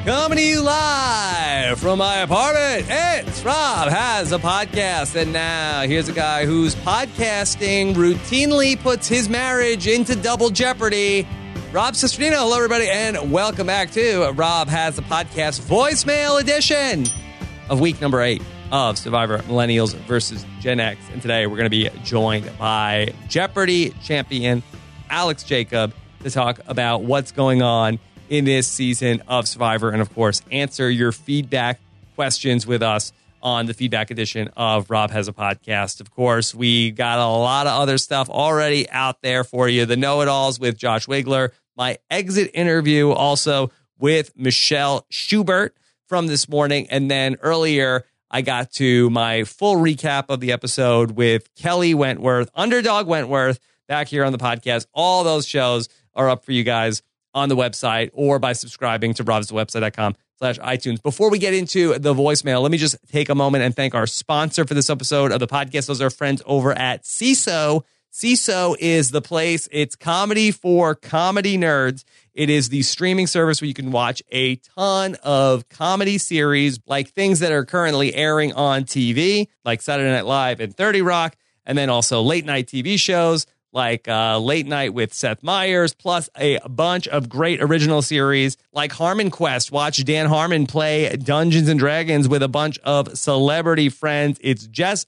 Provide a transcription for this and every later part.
Coming to you live from my apartment, it's Rob Has a Podcast. And now here's a guy whose podcasting routinely puts his marriage into double jeopardy. Rob Cesternino. Hello, everybody, and welcome back to Rob Has a Podcast voicemail edition of week number 8 of Survivor Millennials versus Gen X. And today we're going to be joined by Jeopardy champion Alex Jacob to talk about what's going on in this season of Survivor, and of course, answer your feedback questions with us on the feedback edition of Rob Has a Podcast. Of course, we got a lot of other stuff already out there for you. The Know-It-Alls with Josh Wigler, my exit interview also with Michelle Schubert from this morning, and then earlier I got to my full recap of the episode with Kelly Wentworth, Underdog Wentworth, back here on the podcast. All those shows are up for you guys on the website or by subscribing to robsthewebsite.com/iTunes. Before we get into the voicemail, let me just take a moment and thank our sponsor for this episode of the podcast. Those are friends over at Seeso. Seeso is the place. It's comedy for comedy nerds. It is the streaming service where you can watch a ton of comedy series, like things that are currently airing on TV, like Saturday Night Live and 30 Rock, and then also late night TV shows like Late Night with Seth Meyers, plus a bunch of great original series like Harmon Quest. Watch Dan Harmon play Dungeons and Dragons with a bunch of celebrity friends. It's just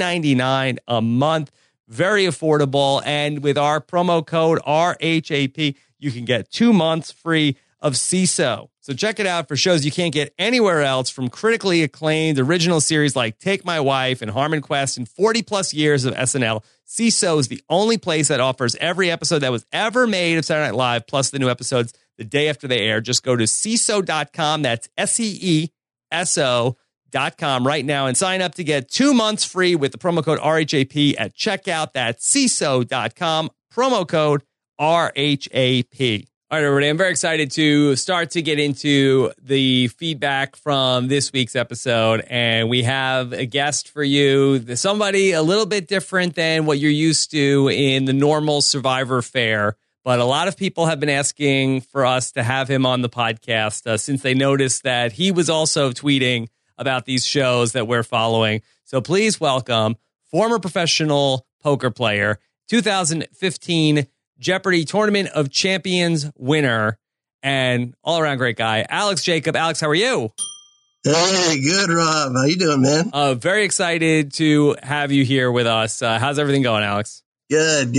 $3.99 a month. Very affordable. And with our promo code RHAP, you can get 2 months free of Seeso. So check it out for shows you can't get anywhere else, from critically acclaimed original series like Take My Wife and Harmon Quest and 40 plus years of SNL. Seeso is the only place that offers every episode that was ever made of Saturday Night Live, plus the new episodes the day after they air. Just go to Seeso.com. That's SEESO.com right now and sign up to get 2 months free with the promo code RHAP at checkout. That's Seeso.com, promo code RHAP. All right, everybody, I'm very excited to start to get into the feedback from this week's episode. And we have a guest for you, somebody a little bit different than what you're used to in the normal Survivor fare. But a lot of people have been asking for us to have him on the podcast since they noticed that he was also tweeting about these shows that we're following. So please welcome former professional poker player, 2015 Jeopardy Tournament of Champions winner, and all-around great guy, Alex Jacob. Alex, how are you? Hey, good, Rob. How you doing, man? Very excited to have you here with us. How's everything going, Alex? Good.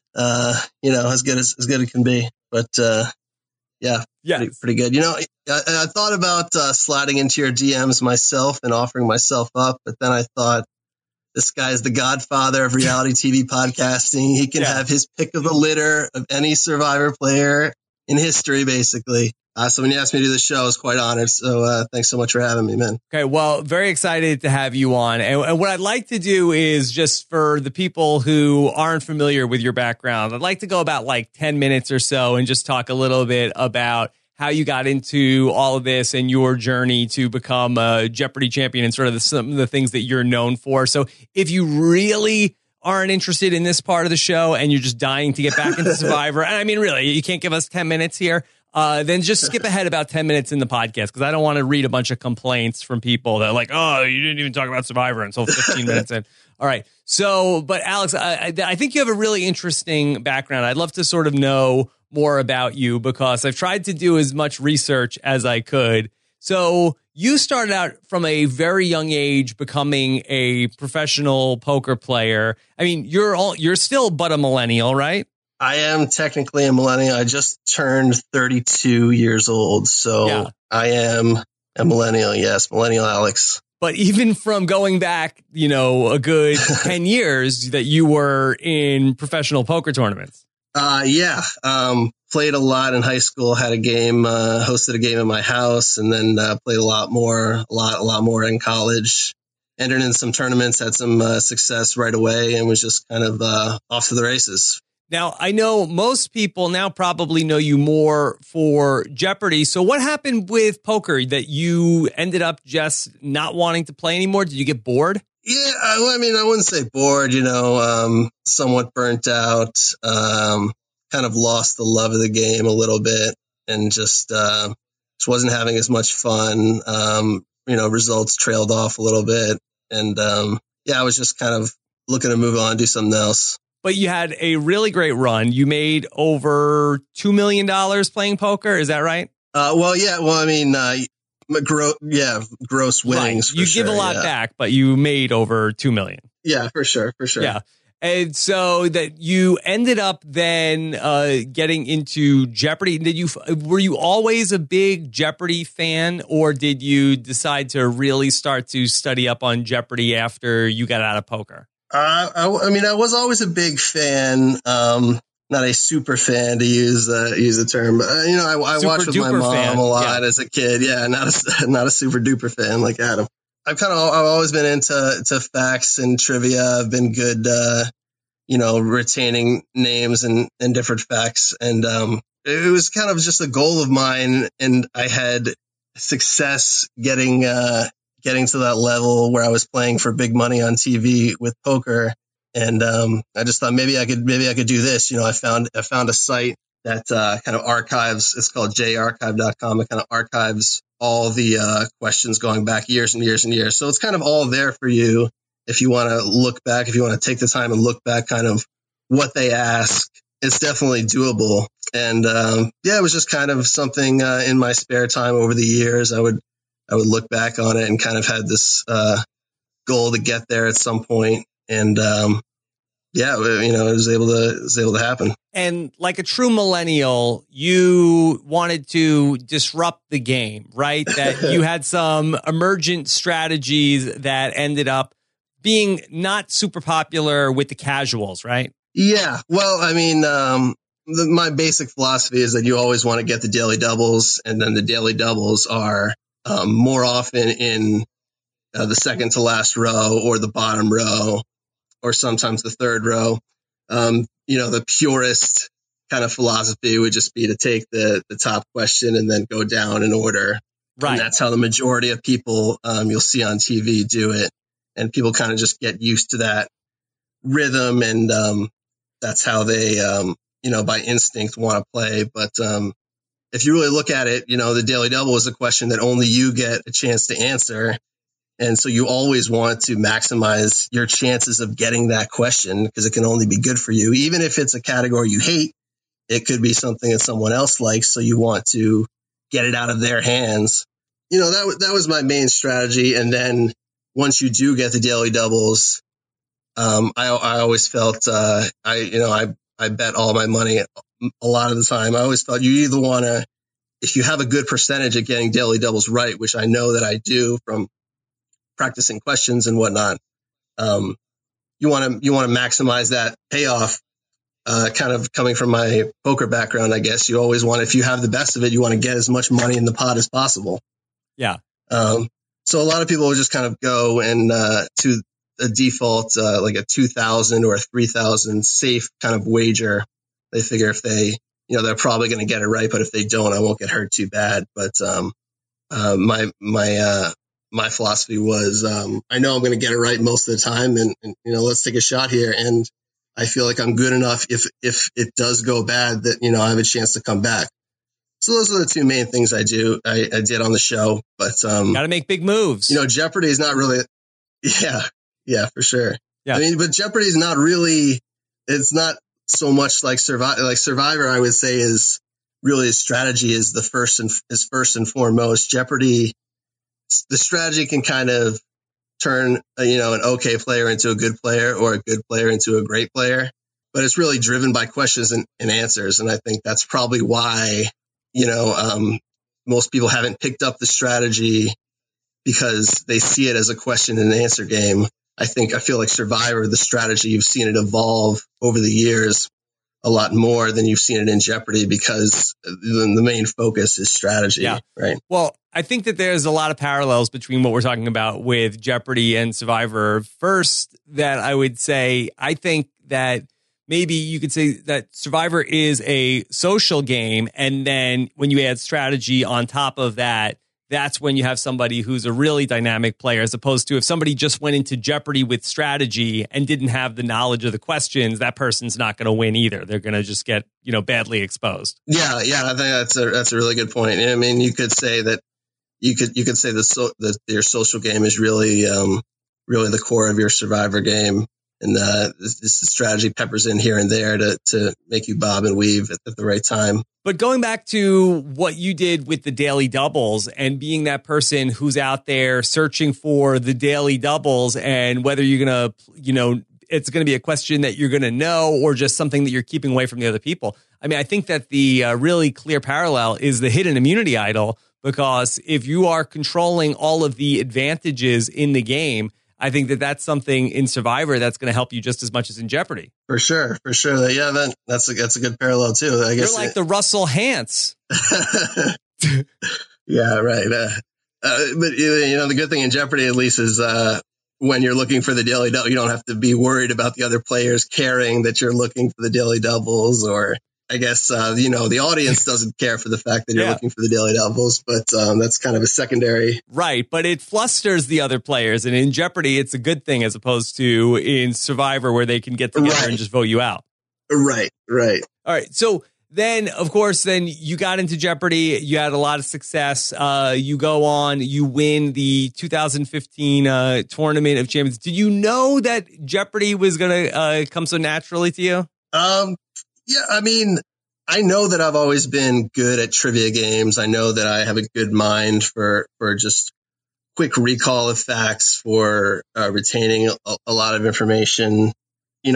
As good as it can be. But yeah, pretty good. I thought about sliding into your DMs myself and offering myself up, but then I thought, this guy's the godfather of reality TV podcasting. He can have his pick of the litter of any Survivor player in history, basically. So when you asked me to do the show, I was quite honored. So thanks so much for having me, man. Okay, well, very excited to have you on. And what I'd like to do is, just for the people who aren't familiar with your background, I'd like to go about like 10 minutes or so and just talk a little bit about how you got into all of this and your journey to become a Jeopardy champion and sort of some of the things that you're known for. So if you really aren't interested in this part of the show and you're just dying to get back into Survivor, and I mean, really, you can't give us 10 minutes here, then just skip ahead about 10 minutes in the podcast, because I don't want to read a bunch of complaints from people that are like, oh, you didn't even talk about Survivor until 15 minutes in. All right. So, but Alex, I think you have a really interesting background. I'd love to sort of know more about you, because I've tried to do as much research as I could. So you started out from a very young age becoming a professional poker player. I mean, you're still but a millennial, right? I am technically a millennial. I just turned 32 years old. So I am a millennial. Yes, millennial Alex. But even from going back, a good 10 years that you were in professional poker tournaments. Played a lot in high school, had a game, hosted a game in my house, and then played a lot more in college. Entered in some tournaments, had some success right away, and was just kind of off to the races. Now, I know most people now probably know you more for Jeopardy. So what happened with poker that you ended up just not wanting to play anymore? Did you get bored? Yeah, I wouldn't say bored, somewhat burnt out, kind of lost the love of the game a little bit, and just just wasn't having as much fun. Results trailed off a little bit. And I was just kind of looking to move on, do something else. But you had a really great run. You made over $2 million playing poker. Is that right? Gross winnings. Right. You give a lot back, but you made over $2 million. Yeah, for sure. Yeah. And so that you ended up then getting into Jeopardy. Were you always a big Jeopardy fan, or did you decide to really start to study up on Jeopardy after you got out of poker? I was always a big fan. Not a super fan, to use the term, but I watched with my mom a lot as a kid. Yeah, not a super duper fan like Adam. I've always been into facts and trivia. I've been good, retaining names and different facts. And it was kind of just a goal of mine. And I had success getting to that level where I was playing for big money on TV with poker. And I just thought maybe I could do this. I found a site that kind of archives. It's called jarchive.com. It kind of archives all the questions going back years and years and years. So it's kind of all there for you if you want to look back, if you want to take the time and look back kind of what they ask. It's definitely doable. And it was just kind of something in my spare time over the years. I would look back on it and kind of had this goal to get there at some point. And it was able to happen. And like a true millennial, you wanted to disrupt the game, right? That you had some emergent strategies that ended up being not super popular with the casuals, right? Yeah. Well, my basic philosophy is that you always want to get the daily doubles, and then the daily doubles are more often in the second to last row or the bottom row, or sometimes the third row. The purest kind of philosophy would just be to take the top question and then go down in order. Right. And that's how the majority of people you'll see on TV do it. And people kind of just get used to that rhythm, and that's how they, by instinct want to play. But if you really look at it, the daily double is a question that only you get a chance to answer. And so you always want to maximize your chances of getting that question, because it can only be good for you. Even if it's a category you hate, it could be something that someone else likes. So you want to get it out of their hands. That was my main strategy. And then once you do get the daily doubles, I always felt, I bet all my money a lot of the time. I always felt you either want to, if you have a good percentage at getting daily doubles right, which I know that I do from practicing questions and whatnot, you want to maximize that payoff. Kind of coming from my poker background, I guess you always want, if you have the best of it, you want to get as much money in the pot as possible. Yeah. So a lot of people will just kind of go and to a default like a 2,000 or a 3,000 safe kind of wager. They figure if they, they're probably going to get it right, but if they don't, I won't get hurt too bad. But my philosophy was, I know I'm going to get it right most of the time, and let's take a shot here. And I feel like I'm good enough if it does go bad that, I have a chance to come back. So those are the two main things I did on the show. But got to make big moves. Jeopardy is not really, yeah, for sure. Yeah. But Jeopardy is not really, it's not so much like Survivor. I would say is really a strategy is first and foremost. Jeopardy, the strategy can kind of turn an okay player into a good player, or a good player into a great player, but it's really driven by questions and answers. And I think that's probably why most people haven't picked up the strategy, because they see it as a question and answer game. I feel like Survivor, the strategy, you've seen it evolve over the years a lot more than you've seen it in Jeopardy, because the main focus is strategy. Yeah. Right. Well, I think that there's a lot of parallels between what we're talking about with Jeopardy and Survivor. First, that I would say, I think that maybe you could say that Survivor is a social game, and then when you add strategy on top of that, that's when you have somebody who's a really dynamic player, as opposed to if somebody just went into Jeopardy with strategy and didn't have the knowledge of the questions, that person's not going to win either. They're going to just get, badly exposed. Yeah. I think that's a really good point. I mean, you could say that you could say that your social game is really the core of your Survivor game. And this strategy peppers in here and there to make you bob and weave at the right time. But going back to what you did with the daily doubles and being that person who's out there searching for the daily doubles, and whether you're going to, it's going to be a question that you're going to know or just something that you're keeping away from the other people. I mean, I think that the really clear parallel is the hidden immunity idol, because if you are controlling all of the advantages in the game, I think that that's something in Survivor that's going to help you just as much as in Jeopardy. For sure. Yeah, that's a good parallel too. I guess you're like the Russell Hantz. Yeah, right. But the good thing in Jeopardy at least is when you're looking for the daily double, you don't have to be worried about the other players caring that you're looking for the daily doubles, or I guess, the audience doesn't care for the fact that you're looking for the daily doubles, but that's kind of a secondary. Right. But it flusters the other players. And in Jeopardy, it's a good thing, as opposed to in Survivor, where they can get together and just vote you out. Right. All right. So then, of course, you got into Jeopardy. You had a lot of success. You go on, you win the 2015 Tournament of Champions. Did you know that Jeopardy was going to come so naturally to you? Yeah, I mean, I know that I've always been good at trivia games. I know that I have a good mind for just quick recall of facts, for retaining a lot of information. I'm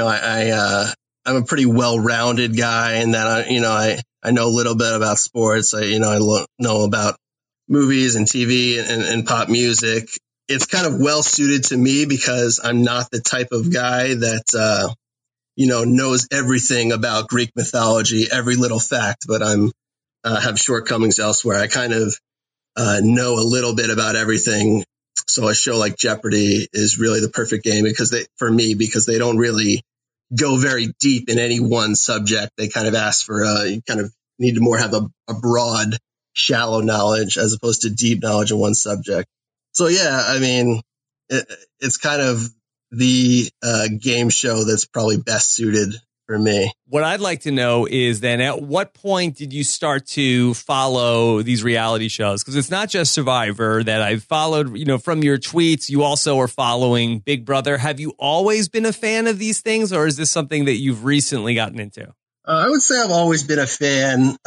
a pretty well-rounded guy in that I know a little bit about sports. I know about movies and TV and pop music. It's kind of well suited to me because I'm not the type of guy that knows everything about Greek mythology, every little fact, but have shortcomings elsewhere. I kind of know a little bit about everything. So a show like Jeopardy is really the perfect game because they don't really go very deep in any one subject. They kind of ask for you kind of need to more have a broad, shallow knowledge as opposed to deep knowledge in one subject. So yeah, I mean, it's kind of the game show that's probably best suited for me. What I'd like to know is then, at what point did you start to follow these reality shows? Because it's not just Survivor that I've followed, from your tweets. You also are following Big Brother. Have you always been a fan of these things, or is this something that you've recently gotten into? I would say I've always been a fan.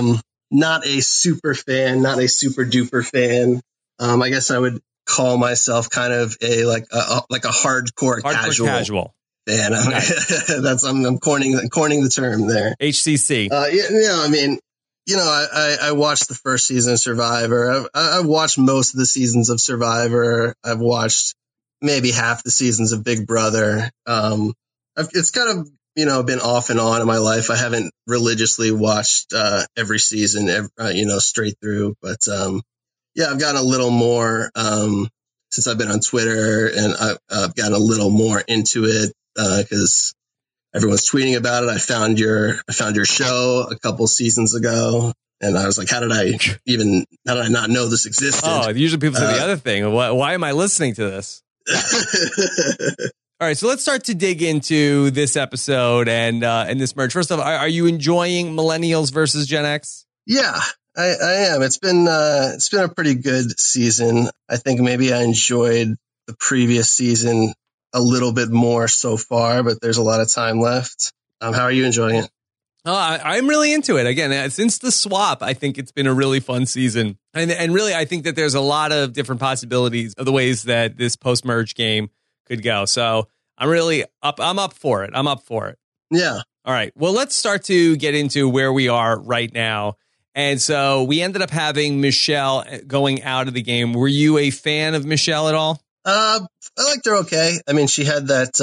Not a super fan, not a super duper fan. I guess I would call myself kind of a hardcore casual fan. Nice. I'm coining the term there. HCC. I mean, I watched the first season of Survivor. I've watched most of the seasons of Survivor. I've watched maybe half the seasons of Big Brother. It's kind of been off and on in my life. I haven't religiously watched every season, straight through, but yeah, I've gotten a little more since I've been on Twitter, and I've gotten a little more into it because everyone's tweeting about it. I found your show a couple seasons ago, and I was like, how did I not know this existed? Oh, usually people say the other thing. Why am I listening to this? All right, so let's start to dig into this episode and this merge. First off, are you enjoying Millennials versus Gen X? Yeah. I am. It's been a pretty good season. I think maybe I enjoyed the previous season a little bit more so far, but there's a lot of time left. How are you enjoying it? Oh, I'm really into it. Again, since the swap, I think it's been a really fun season. And really, I think that there's a lot of different possibilities of the ways that this post-merge game could go. So I'm really up. I'm up for it. Yeah. All right. Well, let's start to get into where we are right now. And so we ended up having Michelle going out of the game. Were you a fan of Michelle at all? I liked her okay. I mean, she had that,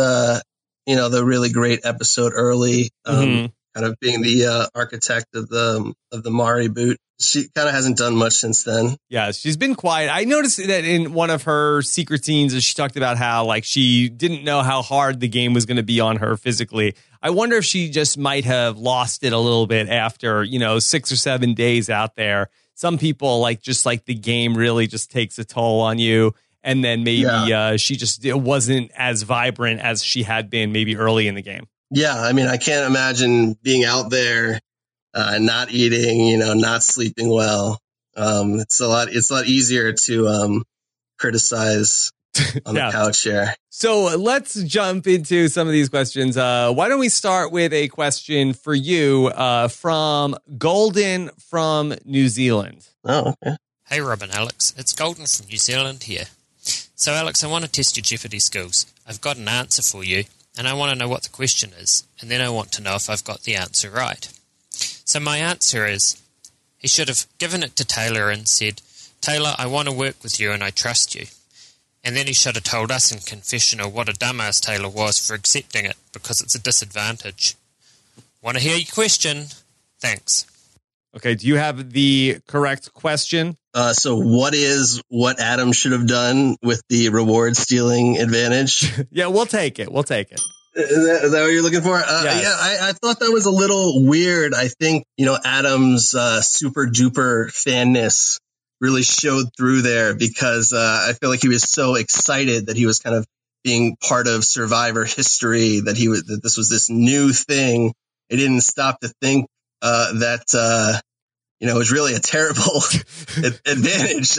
the really great episode early, kind of being the architect of the Mari boot. She kind of hasn't done much since then. Yeah, she's been quiet. I noticed that in one of her secret scenes, she talked about how she didn't know how hard the game was going to be on her physically. I wonder if she just might have lost it a little bit after 6 or 7 days out there, some people like the game really just takes a toll on you. And then maybe she just wasn't as vibrant as she had been maybe early in the game. Yeah, I mean, I can't imagine being out there, not eating, not sleeping well. It's a lot easier to criticize on the couch here. So let's jump into some of these questions. Why don't we start with a question for you from Golden from New Zealand? Oh, okay. Hey, Rob and Alex. It's Golden from New Zealand here. So, Alex, I want to test your Jeopardy skills. I've got an answer for you, and I want to know what the question is, and then I want to know if I've got the answer right. So my answer is, he should have given it to Taylor and said, Taylor, I want to work with you and I trust you. And then he should have told us in confessional what a dumbass Taylor was for accepting it, because it's a disadvantage. Want to hear your question? Thanks. Okay, do you have the correct question? So what Adam should have done with the reward stealing advantage? Yeah, we'll take it. Is that what you're looking for? Yes. Yeah, I thought that was a little weird. I think, Adam's super duper fanness really showed through there, because I feel like he was so excited that he was kind of being part of Survivor history, that this was this new thing. He didn't stop to think that it was really a terrible advantage.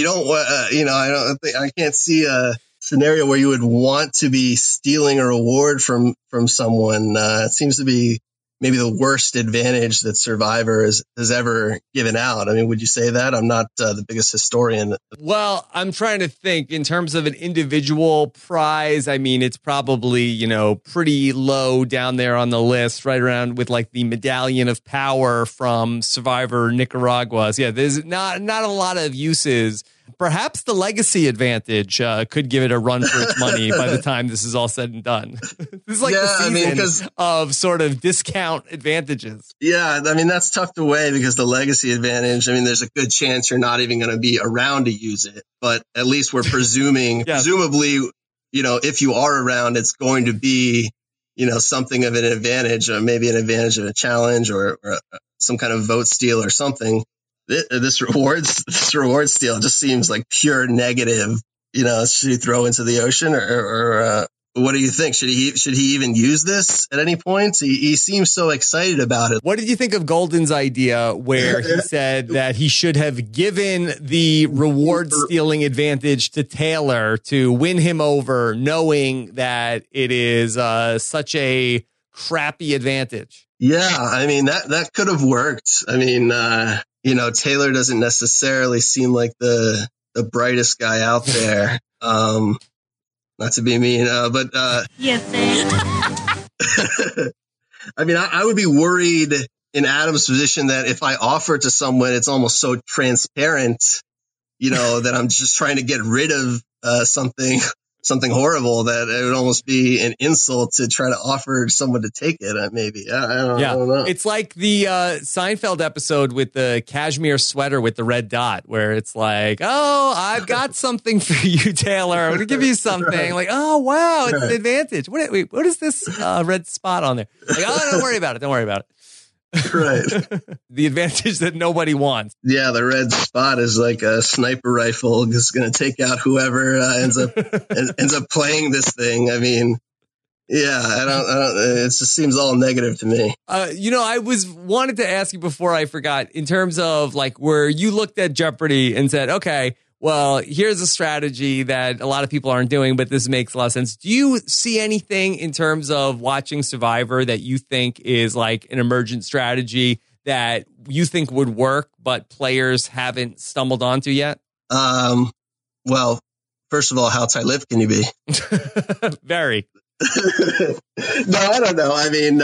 I can't see a scenario where you would want to be stealing a reward from someone. It seems to be maybe the worst advantage that Survivor has ever given out. I mean, would you say that? I'm not the biggest historian. Well, I'm trying to think in terms of an individual prize. I mean, it's probably, pretty low down there on the list, right around with like the Medallion of Power from Survivor Nicaragua. So, yeah, there's not a lot of uses. Perhaps the legacy advantage could give it a run for its money by the time this is all said and done. This is like the season of sort of discount advantages. Yeah, I mean, that's tough to weigh, because the legacy advantage, I mean, there's a good chance you're not even going to be around to use it. But at least we're presuming, presumably, if you are around, it's going to be, something of an advantage, or maybe an advantage of a challenge, or some kind of vote steal or something. This reward steal just seems like pure negative. Should he throw into the ocean, or what do you think? Should he even use this at any point? He seems so excited about it. What did you think of Golden's idea where he said that he should have given the reward stealing advantage to Taylor to win him over, knowing that it is such a crappy advantage? Yeah, I mean, that could have worked. I mean, Taylor doesn't necessarily seem like the brightest guy out there. Not to be mean, but you think? I mean, I would be worried in Adam's position that if I offer it to someone, it's almost so transparent, that I'm just trying to get rid of something horrible, that it would almost be an insult to try to offer someone to take it. Maybe. I don't know. It's like the Seinfeld episode with the cashmere sweater with the red dot, where it's like, oh, I've got something for you, Taylor. I'm going to give you something. Right. Like, oh, wow, it's an advantage. What is this red spot on there? Like, oh, don't worry about it. Don't worry about it. Right. The advantage that nobody wants. Yeah, the red spot is like a sniper rifle. It's going to take out whoever ends up playing this thing. I mean, yeah, I don't. It just seems all negative to me. I wanted to ask you before I forgot, in terms of like where you looked at Jeopardy and said, okay, well, here's a strategy that a lot of people aren't doing, but this makes a lot of sense. Do you see anything in terms of watching Survivor that you think is like an emergent strategy that you think would work, but players haven't stumbled onto yet? Well, first of all, how tight-lipped can you be? Very. No, I don't know. I mean,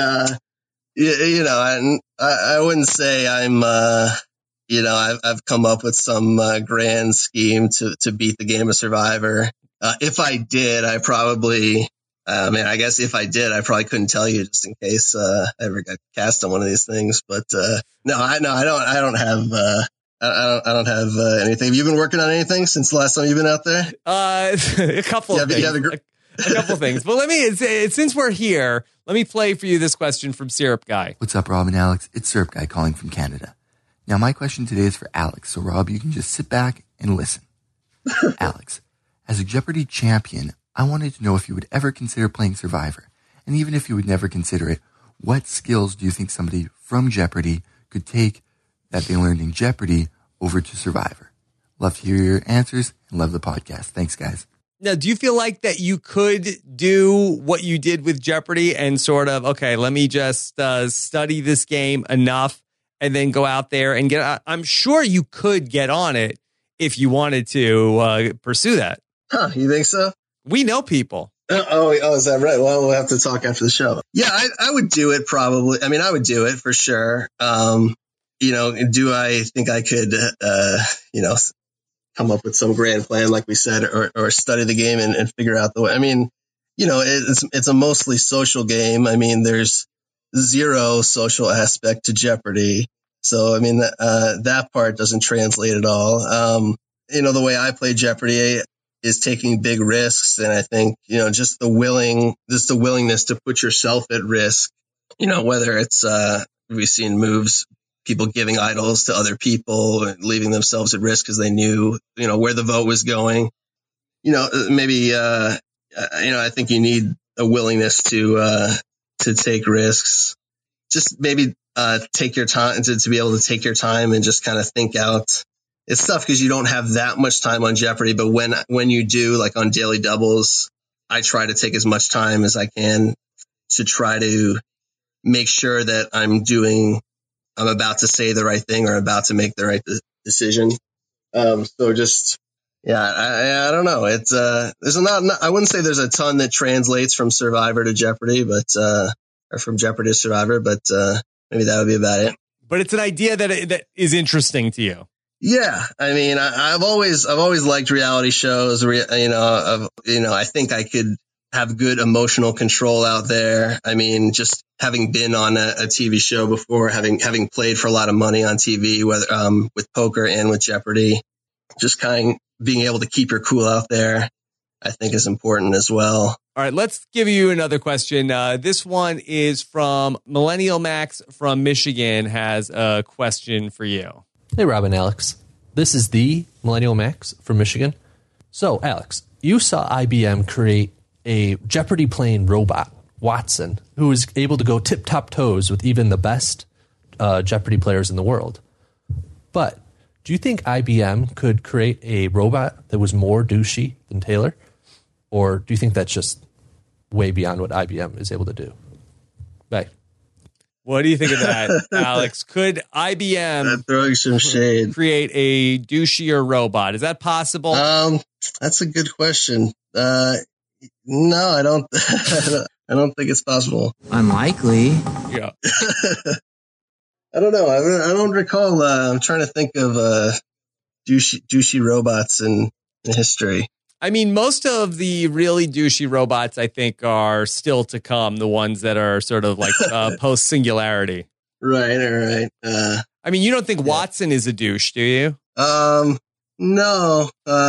I wouldn't say I'm, I've come up with some grand scheme to beat the game of Survivor. If I did, I probably couldn't tell you, just in case I ever got cast on one of these things. But I don't have anything. Have you been working on anything since the last time you've been out there? A couple of things. A couple things. But since we're here, let me play for you this question from Syrup Guy. What's up, Rob and Alex? It's Syrup Guy calling from Canada. Now, my question today is for Alex. So, Rob, you can just sit back and listen. Alex, as a Jeopardy champion, I wanted to know if you would ever consider playing Survivor. And even if you would never consider it, what skills do you think somebody from Jeopardy could take that they learned in Jeopardy over to Survivor? Love to hear your answers and love the podcast. Thanks, guys. Now, do you feel like that you could do what you did with Jeopardy and sort of, okay, let me just study this game enough and then go out there and get, I'm sure you could get on it if you wanted to pursue that. Huh, you think so? We know people. Oh, is that right? Well, we'll have to talk after the show. Yeah, I would do it probably. I mean, I would do it for sure. Do I think I could, come up with some grand plan, like we said, or study the game and figure out the way? I mean, it's a mostly social game. I mean, there's zero social aspect to Jeopardy. So, I mean, that part doesn't translate at all. The way I play Jeopardy is taking big risks. And I think, just the willingness to put yourself at risk, whether it's, we've seen moves, people giving idols to other people and leaving themselves at risk because they knew, where the vote was going. Maybe, I think you need a willingness to take risks. Just maybe take your time to be able to take your time and just kind of think out. It's tough because you don't have that much time on Jeopardy, but when you do, like on Daily Doubles, I try to take as much time as I can to try to make sure that I'm about to say the right thing or about to make the right decision. I don't know. It's I wouldn't say there's a ton that translates from Survivor to Jeopardy, or from Jeopardy to Survivor, but maybe that would be about it. But it's an idea that is interesting to you. Yeah, I mean, I've always liked reality shows. I think I could have good emotional control out there. I mean, just having been on a TV show before, having played for a lot of money on TV, whether with poker and with Jeopardy, just kind of being able to keep your cool out there, I think is important as well. All right, let's give you another question. This one is from Millennial Max from Michigan, has a question for you. Hey, Rob and Alex. This is the Millennial Max from Michigan. So, Alex, you saw IBM create a Jeopardy playing robot, Watson, who is able to go tip-top toes with even the best Jeopardy players in the world. But do you think IBM could create a robot that was more douchey than Taylor? Or do you think that's just way beyond what IBM is able to do? Bye. What do you think of that, Alex? Could IBM throwing some shade create a douchier robot? Is that possible? That's a good question. No, I don't. I don't think it's possible. Unlikely. Yeah. I don't know. I don't recall. I'm trying to think of douchey robots in history. I mean, most of the really douchey robots, I think, are still to come. The ones that are sort of like post-singularity. Right. I mean, you don't think Watson is a douche, do you? No.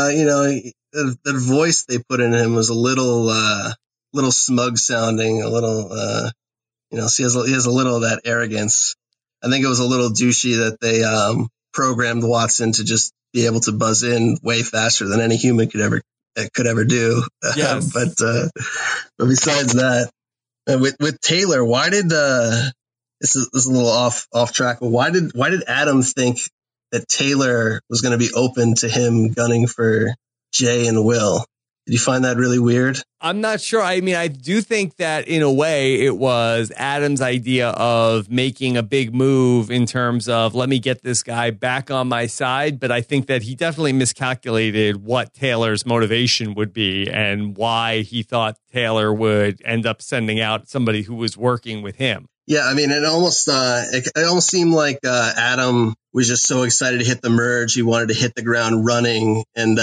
The voice they put in him was a little smug sounding, a little, so he has a little of that arrogance. I think it was a little douchey that they programmed Watson to just be able to buzz in way faster than any human could ever do. Yes. But besides that, with Taylor, why did this is a little off track, but why did Adam think that Taylor was going to be open to him gunning for Jay and Will? Did you find that really weird? I'm not sure. I mean, I do think that in a way it was Adam's idea of making a big move in terms of let me get this guy back on my side. But I think that he definitely miscalculated what Taylor's motivation would be and why he thought Taylor would end up sending out somebody who was working with him. Yeah, I mean, it almost seemed like Adam was just so excited to hit the merge. He wanted to hit the ground running, and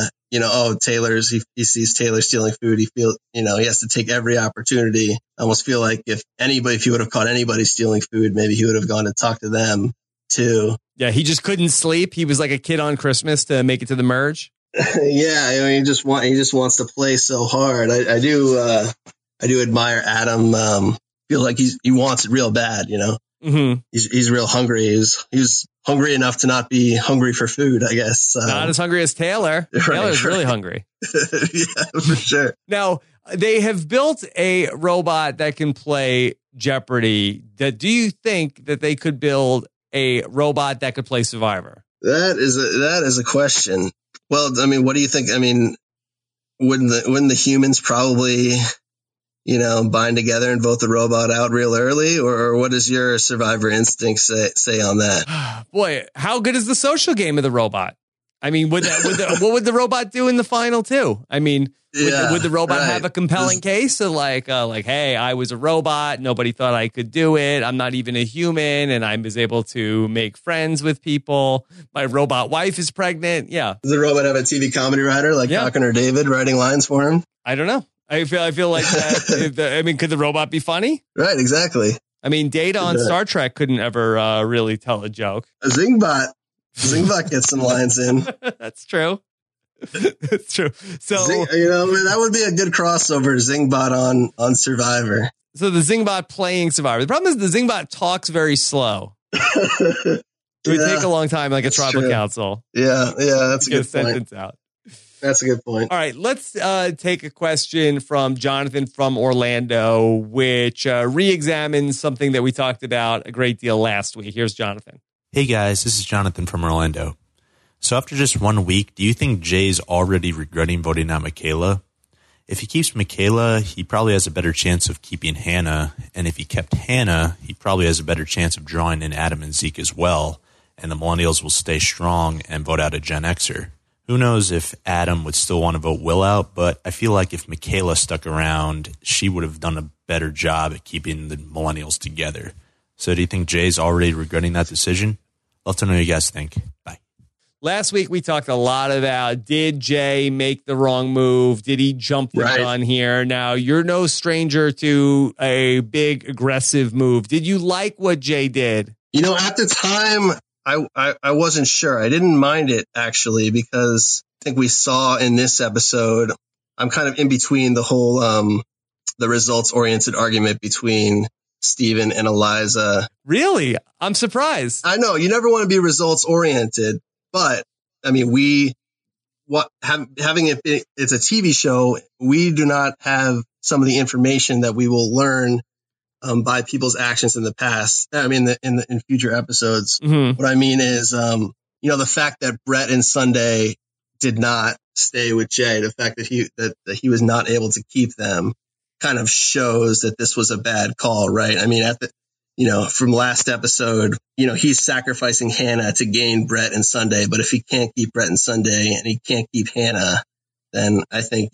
he sees Taylor stealing food. He feels, he has to take every opportunity. I almost feel like if he would have caught anybody stealing food, maybe he would have gone to talk to them too. Yeah, he just couldn't sleep. He was like a kid on Christmas to make it to the merge. Yeah, I mean, he just wants to play so hard. I do admire Adam. Feel like he wants it real bad, Mm-hmm. He's real hungry. He's hungry enough to not be hungry for food, I guess. Not as hungry as Taylor. Taylor's really hungry. Yeah, for sure. Now, they have built a robot that can play Jeopardy. Do you think that they could build a robot that could play Survivor? That is a question. Well, I mean, what do you think? I mean, wouldn't the humans probably, bind together and vote the robot out real early? Or what does your Survivor instinct say on that? Boy, how good is the social game of the robot? I mean, what would the robot do in the final too? I mean, would the robot have a compelling case of like, hey, I was a robot. Nobody thought I could do it. I'm not even a human. And I was able to make friends with people. My robot wife is pregnant. Yeah. Does the robot have a TV comedy writer like Falcon or David writing lines for him? I don't know. I feel like that. Could the robot be funny? Right. Exactly. I mean, Data on Star Trek couldn't ever really tell a joke. A Zingbot gets some lines in. That's true. That's true. So that would be a good crossover. Zingbot on Survivor. So the Zingbot playing Survivor. The problem is the Zingbot talks very slow. It would take a long time, like a tribal council. Yeah, that's a good sentence point. Out. That's a good point. All right, let's take a question from Jonathan from Orlando, which re-examines something that we talked about a great deal last week. Here's Jonathan. Hey guys, this is Jonathan from Orlando. So after just 1 week, do you think Jay's already regretting voting out Michaela? If he keeps Michaela, he probably has a better chance of keeping Hannah. And if he kept Hannah, he probably has a better chance of drawing in Adam and Zeke as well. And the millennials will stay strong and vote out a Gen Xer. Who knows if Adam would still want to vote Will out, but I feel like if Michaela stuck around, she would have done a better job at keeping the millennials together. So do you think Jay's already regretting that decision? Love to know what you guys think. Bye. Last week, we talked a lot about, did Jay make the wrong move? Did he jump the gun here? Now, you're no stranger to a big, aggressive move. Did you like what Jay did? At the time, I wasn't sure. I didn't mind it, actually, because I think we saw in this episode, I'm kind of in between the whole the results-oriented argument between Steven and Eliza. Really? I'm surprised. I know. You never want to be results-oriented. But I mean, having it's a TV show, we do not have some of the information that we will learn by people's actions in the past. I mean, in future episodes. Mm-hmm. What I mean is, the fact that Brett and Sunday did not stay with Jay, the fact that he was not able to keep them, kind of shows that this was a bad call, right? I mean, from last episode, he's sacrificing Hannah to gain Brett and Sunday. But if he can't keep Brett and Sunday and he can't keep Hannah, then I think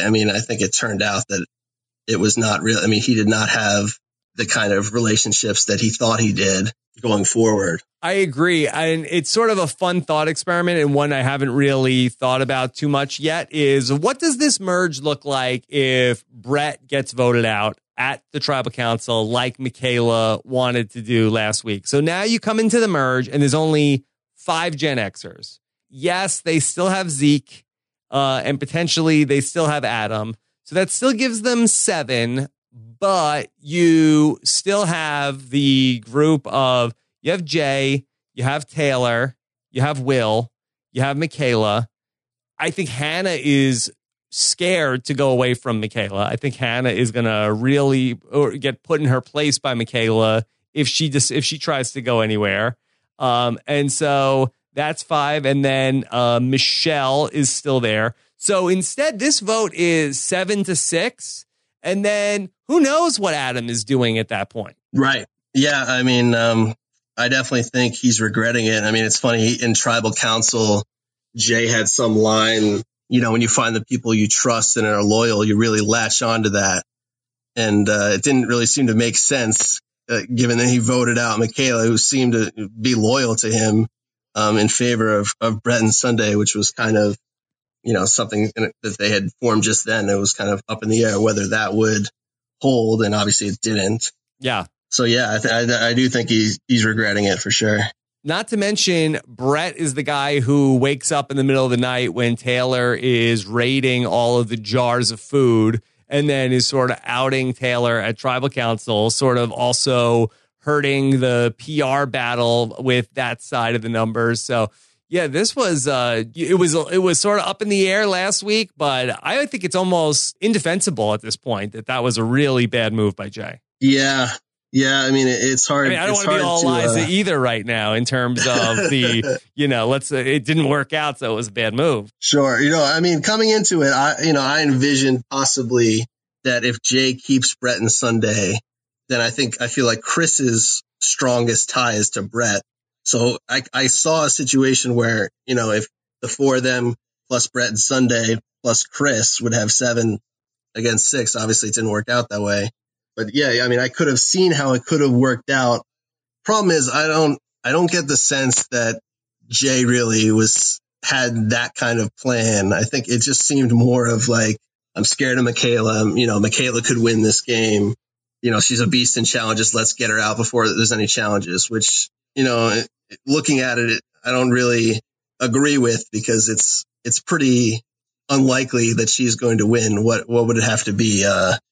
it turned out that it was not real. I mean, he did not have the kind of relationships that he thought he did going forward. I agree. And it's sort of a fun thought experiment, and one I haven't really thought about too much yet is, what does this merge look like if Brett gets voted out at the tribal council like Michaela wanted to do last week? So now you come into the merge and there's only 5 Gen Xers. Yes, they still have Zeke and potentially they still have Adam. So that still gives them 7, but you still have the group of, you have Jay, you have Taylor, you have Will, you have Michaela. I think Hannah is scared to go away from Michaela. I think Hannah is going to really get put in her place by Michaela if she tries to go anywhere. And so that's 5. And then Michelle is still there. So instead, this vote is 7-6. And then who knows what Adam is doing at that point? Right. Yeah. I mean, I definitely think he's regretting it. I mean, it's funny, in tribal council, Jay had some line, when you find the people you trust and are loyal, you really latch onto that. And it didn't really seem to make sense, given that he voted out Michaela, who seemed to be loyal to him in favor of Brett and Sunday, which was kind of, something that they had formed just then. It was kind of up in the air whether that would hold, and obviously it didn't. Yeah. So, yeah, I do think he's regretting it for sure. Not to mention, Brett is the guy who wakes up in the middle of the night when Taylor is raiding all of the jars of food, and then is sort of outing Taylor at tribal council, sort of also hurting the PR battle with that side of the numbers. So yeah, this was it was sort of up in the air last week, but I think it's almost indefensible at this point that was a really bad move by Jay. Yeah. I mean, it's hard. I don't want to be all lies either right now in terms of the, it didn't work out, so it was a bad move. Sure. I mean, coming into it, I envisioned possibly that if Jay keeps Brett and Sunday, then I feel like Chris's strongest tie is to Brett. So I saw a situation where, if the four of them plus Brett and Sunday plus Chris would have 7 against 6, obviously it didn't work out that way. But yeah, I mean, I could have seen how it could have worked out. Problem is, I don't get the sense that Jay really had that kind of plan. I think it just seemed more of like, I'm scared of Michaela. Michaela could win this game. She's a beast in challenges. Let's get her out before there's any challenges, which, looking at it, I don't really agree with, because it's pretty unlikely that she's going to win. What would it have to be?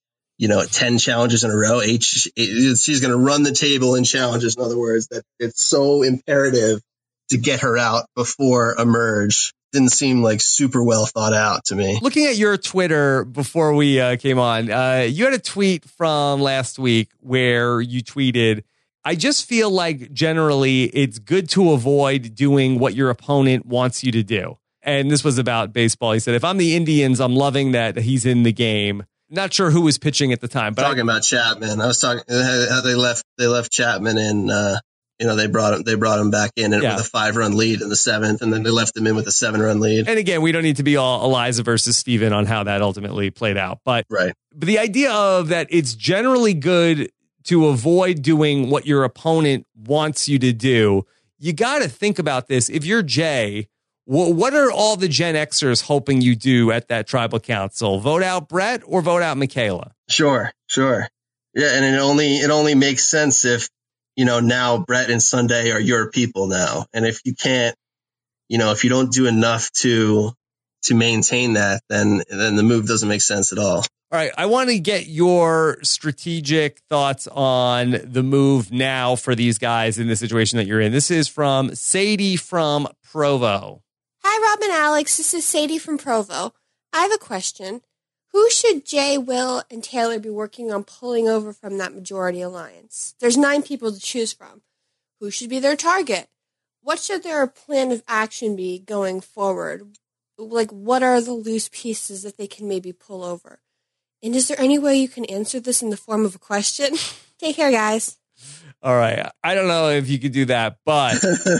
10 challenges in a row. She's going to run the table in challenges. In other words, that it's so imperative to get her out before a merge. Didn't seem like super well thought out to me. Looking at your Twitter before we came on, you had a tweet from last week where you tweeted, I just feel like generally it's good to avoid doing what your opponent wants you to do. And this was about baseball. He said, if I'm the Indians, I'm loving that he's in the game. Not sure who was pitching at the time, but talking about Chapman. I was talking how they left Chapman in. They brought him back in with a 5-run lead in the 7th, and then they left him in with a 7-run lead. And again, we don't need to be all Eliza versus Steven on how that ultimately played out, but right. But the idea of that it's generally good to avoid doing what your opponent wants you to do. You got to think about this. If you're Jay, what are all the Gen Xers hoping you do at that tribal council? Vote out Brett or vote out Michaela? Sure. Yeah, and it only makes sense if, now Brett and Sunday are your people now. And if you can't, if you don't do enough to maintain that, then the move doesn't make sense at all. All right, I want to get your strategic thoughts on the move now for these guys in the situation that you're in. This is from Sadie from Provo. Hi, Rob and Alex. This is Sadie from Provo. I have a question. Who should Jay, Will, and Taylor be working on pulling over from that majority alliance? There's 9 people to choose from. Who should be their target? What should their plan of action be going forward? Like, what are the loose pieces that they can maybe pull over? And is there any way you can answer this in the form of a question? Take care, guys. All right. I don't know if you could do that, but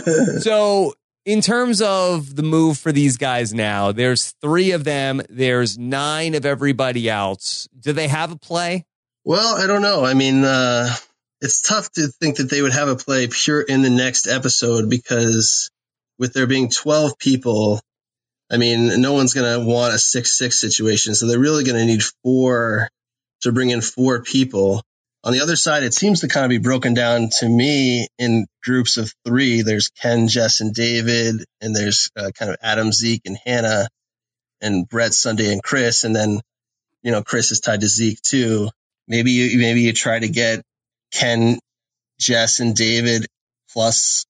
so in terms of the move for these guys now, there's 3 of them. There's 9 of everybody else. Do they have a play? Well, I don't know. I mean, it's tough to think that they would have a play pure in the next episode, because with there being 12 people, I mean, no one's going to want a 6-6 situation. So they're really going to need 4 to bring in 4 people. On the other side, it seems to kind of be broken down to me in groups of 3. There's Ken, Jess, and David, and there's kind of Adam, Zeke, and Hannah, and Brett, Sunday, and Chris. And then, Chris is tied to Zeke too. Maybe you try to get Ken, Jess, and David plus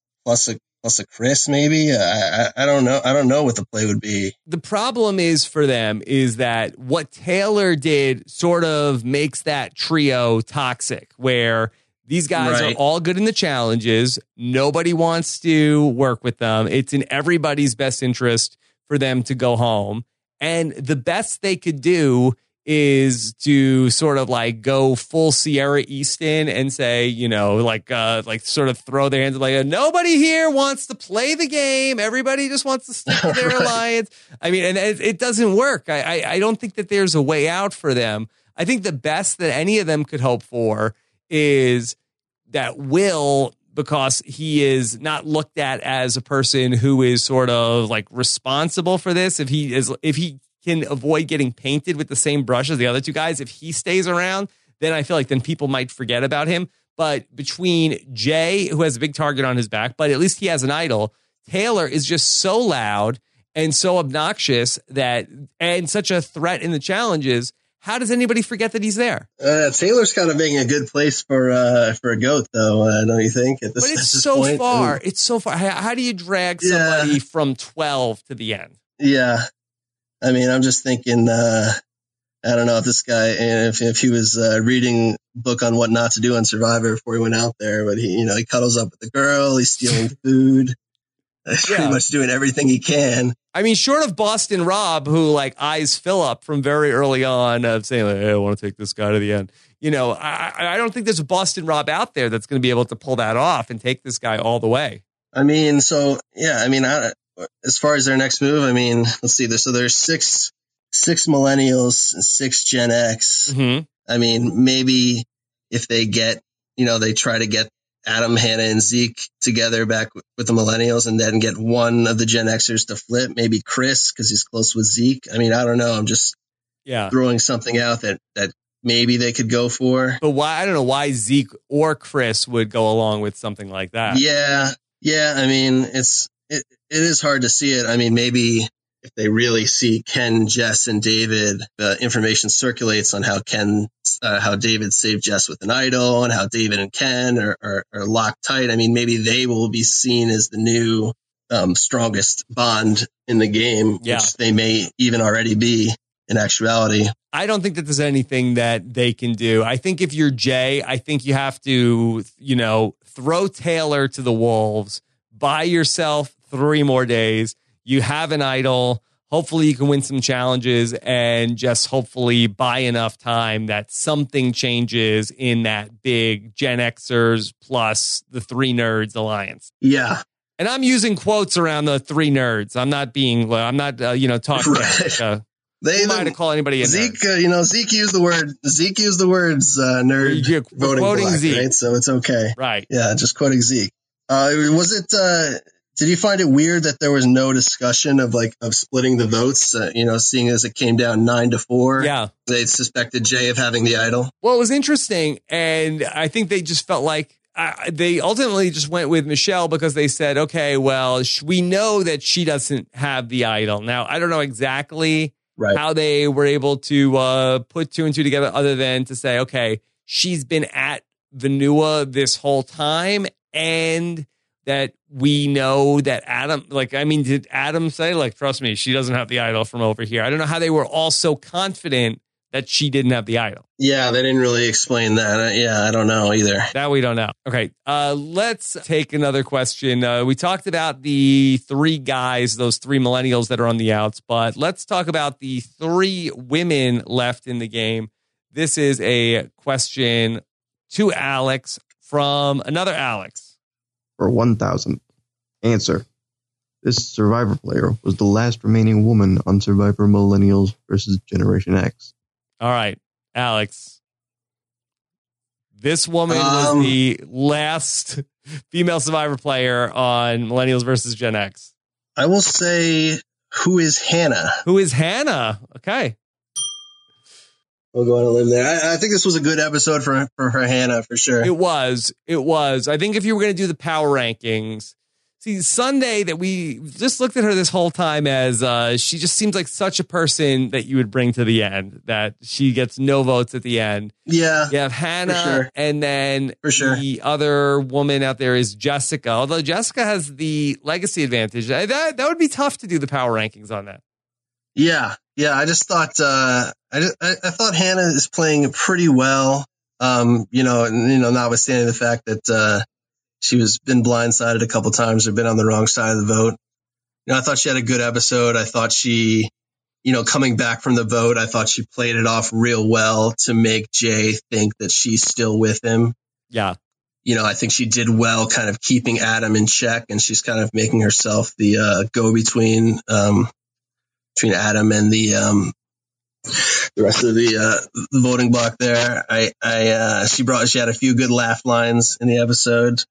a Chris, maybe. I don't know. I don't know what the play would be. The problem is for them is that what Taylor did sort of makes that trio toxic, where these guys are all good in the challenges. Nobody wants to work with them. It's in everybody's best interest for them to go home. And the best they could do is to sort of like go full Sierra Easton and say, like sort of throw their hands like, nobody here wants to play the game. Everybody just wants to stick to their alliance. I mean, and it doesn't work. I don't think that there's a way out for them. I think the best that any of them could hope for is that Will, because he is not looked at as a person who is sort of like responsible for this. If he can avoid getting painted with the same brush as the other 2 guys, if he stays around, then I feel like then people might forget about him. But between Jay, who has a big target on his back, but at least he has an idol, Taylor is just so loud and so obnoxious and such a threat in the challenges. How does anybody forget that he's there? Taylor's kind of making a good place for a goat, though, don't you think? But it's so far. It's so far. How do you drag somebody from 12 to the end? Yeah. I mean, I'm just thinking, I don't know if this guy, if he was reading a book on what not to do on Survivor before he went out there, but he cuddles up with the girl, he's stealing food, pretty much doing everything he can. I mean, short of Boston Rob, who eyes Phillip from very early on of saying, hey, I want to take this guy to the end. I don't think there's a Boston Rob out there that's going to be able to pull that off and take this guy all the way. I mean, as far as their next move, I mean, let's see. There's six millennials and 6 Gen X. Mm-hmm. I mean, maybe if they get, they try to get Adam, Hannah, and Zeke together back with the millennials and then get one of the Gen Xers to flip, maybe Chris, because he's close with Zeke. I mean, I don't know. I'm just throwing something out that maybe they could go for. But why? I don't know why Zeke or Chris would go along with something like that. Yeah. I mean, it is hard to see it. I mean, maybe if they really see Ken, Jess, and David, the information circulates on how David saved Jess with an idol and how David and Ken are locked tight. I mean, maybe they will be seen as the new strongest bond in the game, which they may even already be in actuality. I don't think that there's anything that they can do. I think if you're Jay, I think you have to, throw Taylor to the wolves, buy yourself 3 more days. You have an idol. Hopefully you can win some challenges and just hopefully buy enough time that something changes in that big Gen Xers plus the 3 nerds alliance. Yeah. And I'm using quotes around the 3 nerds. I'm not talking right. They might have called anybody in Zeke, Zeke used the words nerd voting quoting black, Zeke. right? So it's okay. Right. Yeah, just quoting Zeke. Did you find it weird that there was no discussion of splitting the votes, seeing as it came down 9-4? Yeah. They suspected Jay of having the idol. Well, it was interesting. And I think they just felt like they ultimately just went with Michelle because they said, okay, well, we know that she doesn't have the idol. Now, I don't know exactly how they were able to put 2 and 2 together other than to say, okay, she's been at Vanua this whole time and that we know that Adam, did Adam say, trust me, she doesn't have the idol from over here? I don't know how they were all so confident that she didn't have the idol. Yeah, they didn't really explain that. I don't know either. That we don't know. Okay, let's take another question. We talked about the 3 guys, those 3 millennials that are on the outs, but let's talk about the 3 women left in the game. This is a question to Alex from another Alex. For 1,000. Answer. This Survivor player was the last remaining woman on Survivor Millennials versus Generation X. All right, Alex. This woman was the last female Survivor player on Millennials versus Gen X. I will say, who is Hannah? Who is Hannah? Okay. We'll go on a limb there. I think this was a good episode for Hannah, for sure. It was. I think if you were going to do the power rankings, see, Sunday that we just looked at her this whole time as she just seems like such a person that you would bring to the end, that she gets no votes at the end. Yeah. You have Hannah, and then the other woman out there is Jessica, although Jessica has the legacy advantage. That would be tough to do the power rankings on that. Yeah. I just thought I thought Hannah is playing pretty well. Notwithstanding the fact that she was been blindsided a couple times or been on the wrong side of the vote. I thought she had a good episode. I thought she, coming back from the vote, I thought she played it off real well to make Jay think that she's still with him. Yeah. I think she did well kind of keeping Adam in check, and she's kind of making herself the go-between between Adam and the rest of the voting block there. She had a few good laugh lines in the episode.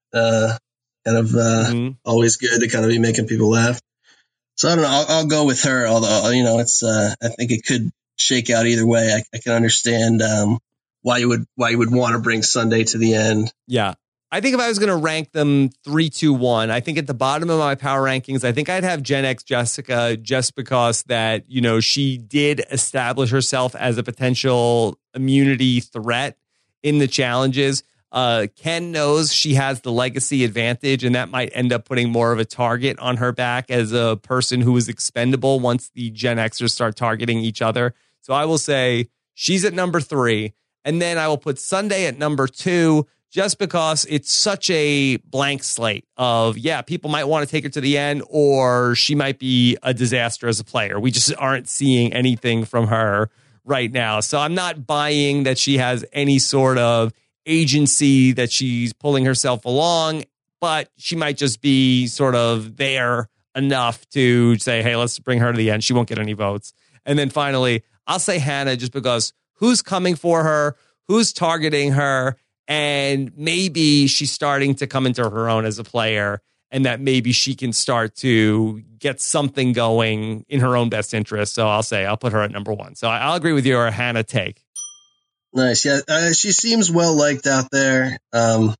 Always good to kind of be making people laugh. So I don't know. I'll go with her. Although it's I think it could shake out either way. I can understand why you would want to bring Sunday to the end. Yeah. I think if I was going to rank them 3, 2, 1, I think at the bottom of my power rankings, I think I'd have Gen X Jessica just because that, she did establish herself as a potential immunity threat in the challenges. Ken knows she has the legacy advantage, and that might end up putting more of a target on her back as a person who is expendable once the Gen Xers start targeting each other. So I will say she's at number 3, and then I will put Sunday at number 2, just because it's such a blank slate of, people might want to take her to the end, or she might be a disaster as a player. We just aren't seeing anything from her right now. So I'm not buying that she has any sort of agency that she's pulling herself along, but she might just be sort of there enough to say, hey, let's bring her to the end. She won't get any votes. And then finally, I'll say Hannah, just because who's coming for her, who's targeting her, and maybe she's starting to come into her own as a player, and that maybe she can start to get something going in her own best interest. So I'll put her at number 1. So I'll agree with your Hannah take. Nice. Yeah. She seems well liked out there. I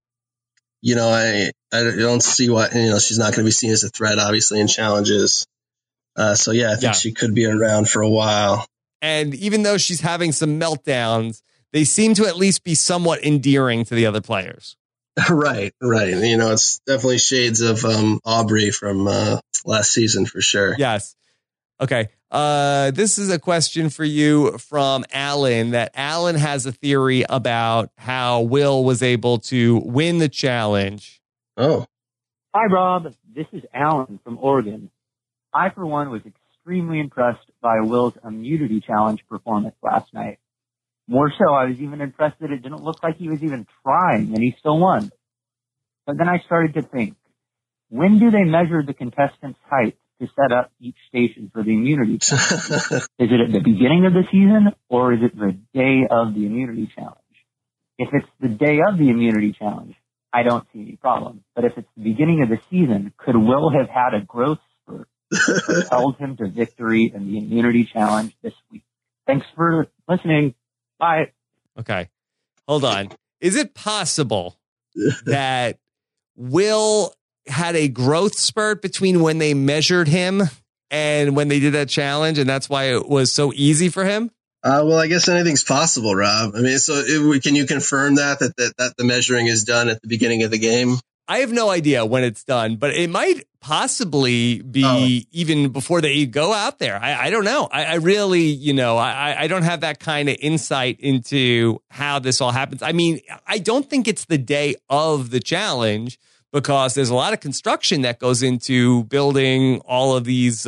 don't see why, she's not going to be seen as a threat, obviously, in challenges. I think she could be around for a while. And even though she's having some meltdowns, they seem to at least be somewhat endearing to the other players. Right. It's definitely shades of Aubrey from last season for sure. Yes. Okay. This is a question for you from Alan, that Alan has a theory about how Will was able to win the challenge. Oh. Hi, Rob. This is Alan from Oregon. I, for one, was extremely impressed by Will's immunity challenge performance last night. More so, I was even impressed that it didn't look like he was even trying, and he still won. But then I started to think, when do they measure the contestants' height to set up each station for the immunity challenge? Is it at the beginning of the season, or is it the day of the immunity challenge? If it's the day of the immunity challenge, I don't see any problem. But if it's the beginning of the season, could Will have had a growth spurt that propelled him to victory in the immunity challenge this week? Thanks for listening. Bye. Okay. Hold on. Is it possible that Will had a growth spurt between when they measured him and when they did that challenge, and that's why it was so easy for him? Well, I guess anything's possible, Rob. I mean, can you confirm that the measuring is done at the beginning of the game? I have no idea when it's done, but it might possibly be even before they go out there. I don't know. I really, I don't have that kind of insight into how this all happens. I mean, I don't think it's the day of the challenge, because there's a lot of construction that goes into building all of these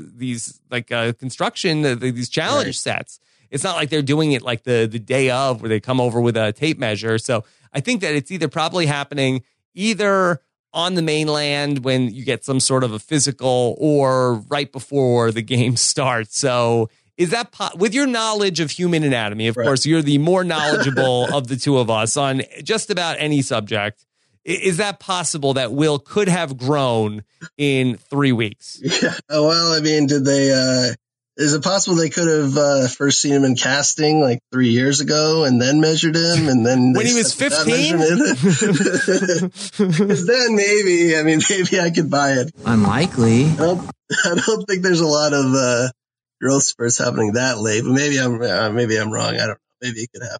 construction, these challenge sets. It's not like they're doing it like the day of, where they come over with a tape measure. So I think that it's either probably happening either on the mainland when you get some sort of a physical, or right before the game starts. So is that, with your knowledge of human anatomy, of course, you're the more knowledgeable of the two of us on just about any subject. Is that possible that Will could have grown in 3 weeks? Yeah. Well, I mean, is it possible they could have first seen him in casting like 3 years ago and then measured him, and then when he was 15? Because then maybe I could buy it. Unlikely. I don't think there's a lot of growth spurts happening that late, but maybe I'm wrong. I don't know. Maybe it could happen.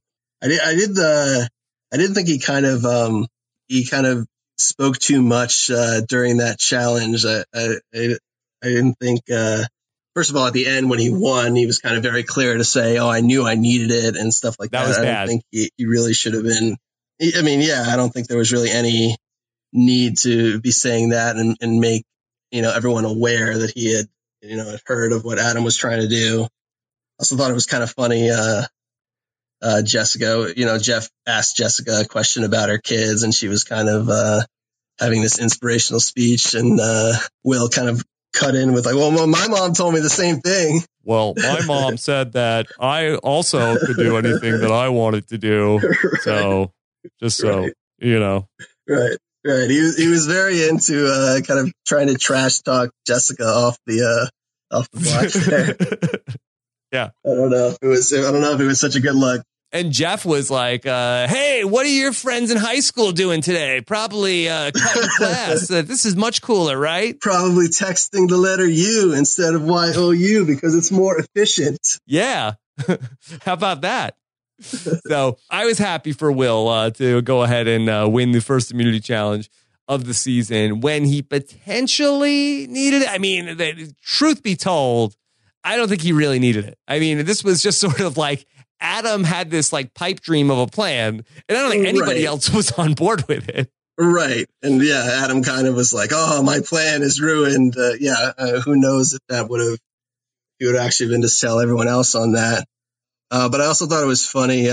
I didn't think he kind of spoke too much during that challenge. I didn't think. First of all, at the end when he won, he was kind of very clear to say, "Oh, I knew I needed it" and stuff like that. That was bad. I don't think he really should have been. I mean, I don't think there was really any need to be saying that and make everyone aware that he had had heard of what Adam was trying to do. I also thought it was kind of funny. Jessica, Jeff asked Jessica a question about her kids, and she was kind of having this inspirational speech, and Will kind of cut in with like, well, my mom told me the same thing. Well, my mom said that I also could do anything that I wanted to do. Right. So just so, Right. He was very into kind of trying to trash talk Jessica off the block there. Yeah. I don't know if it was such a good look. And Jeff was like, hey, what are your friends in high school doing today? Probably cutting class. This is much cooler, right? Probably texting the letter U instead of YOU because it's more efficient. Yeah. How about that? So I was happy for Will to go ahead and win the first immunity challenge of the season when he potentially needed it. I mean, truth be told, I don't think he really needed it. I mean, this was just sort of like Adam had this like pipe dream of a plan, and I don't think anybody else was on board with it. Right. And yeah, Adam kind of was like, oh, my plan is ruined. Who knows if that he would have actually been to sell everyone else on that. But I also thought it was funny.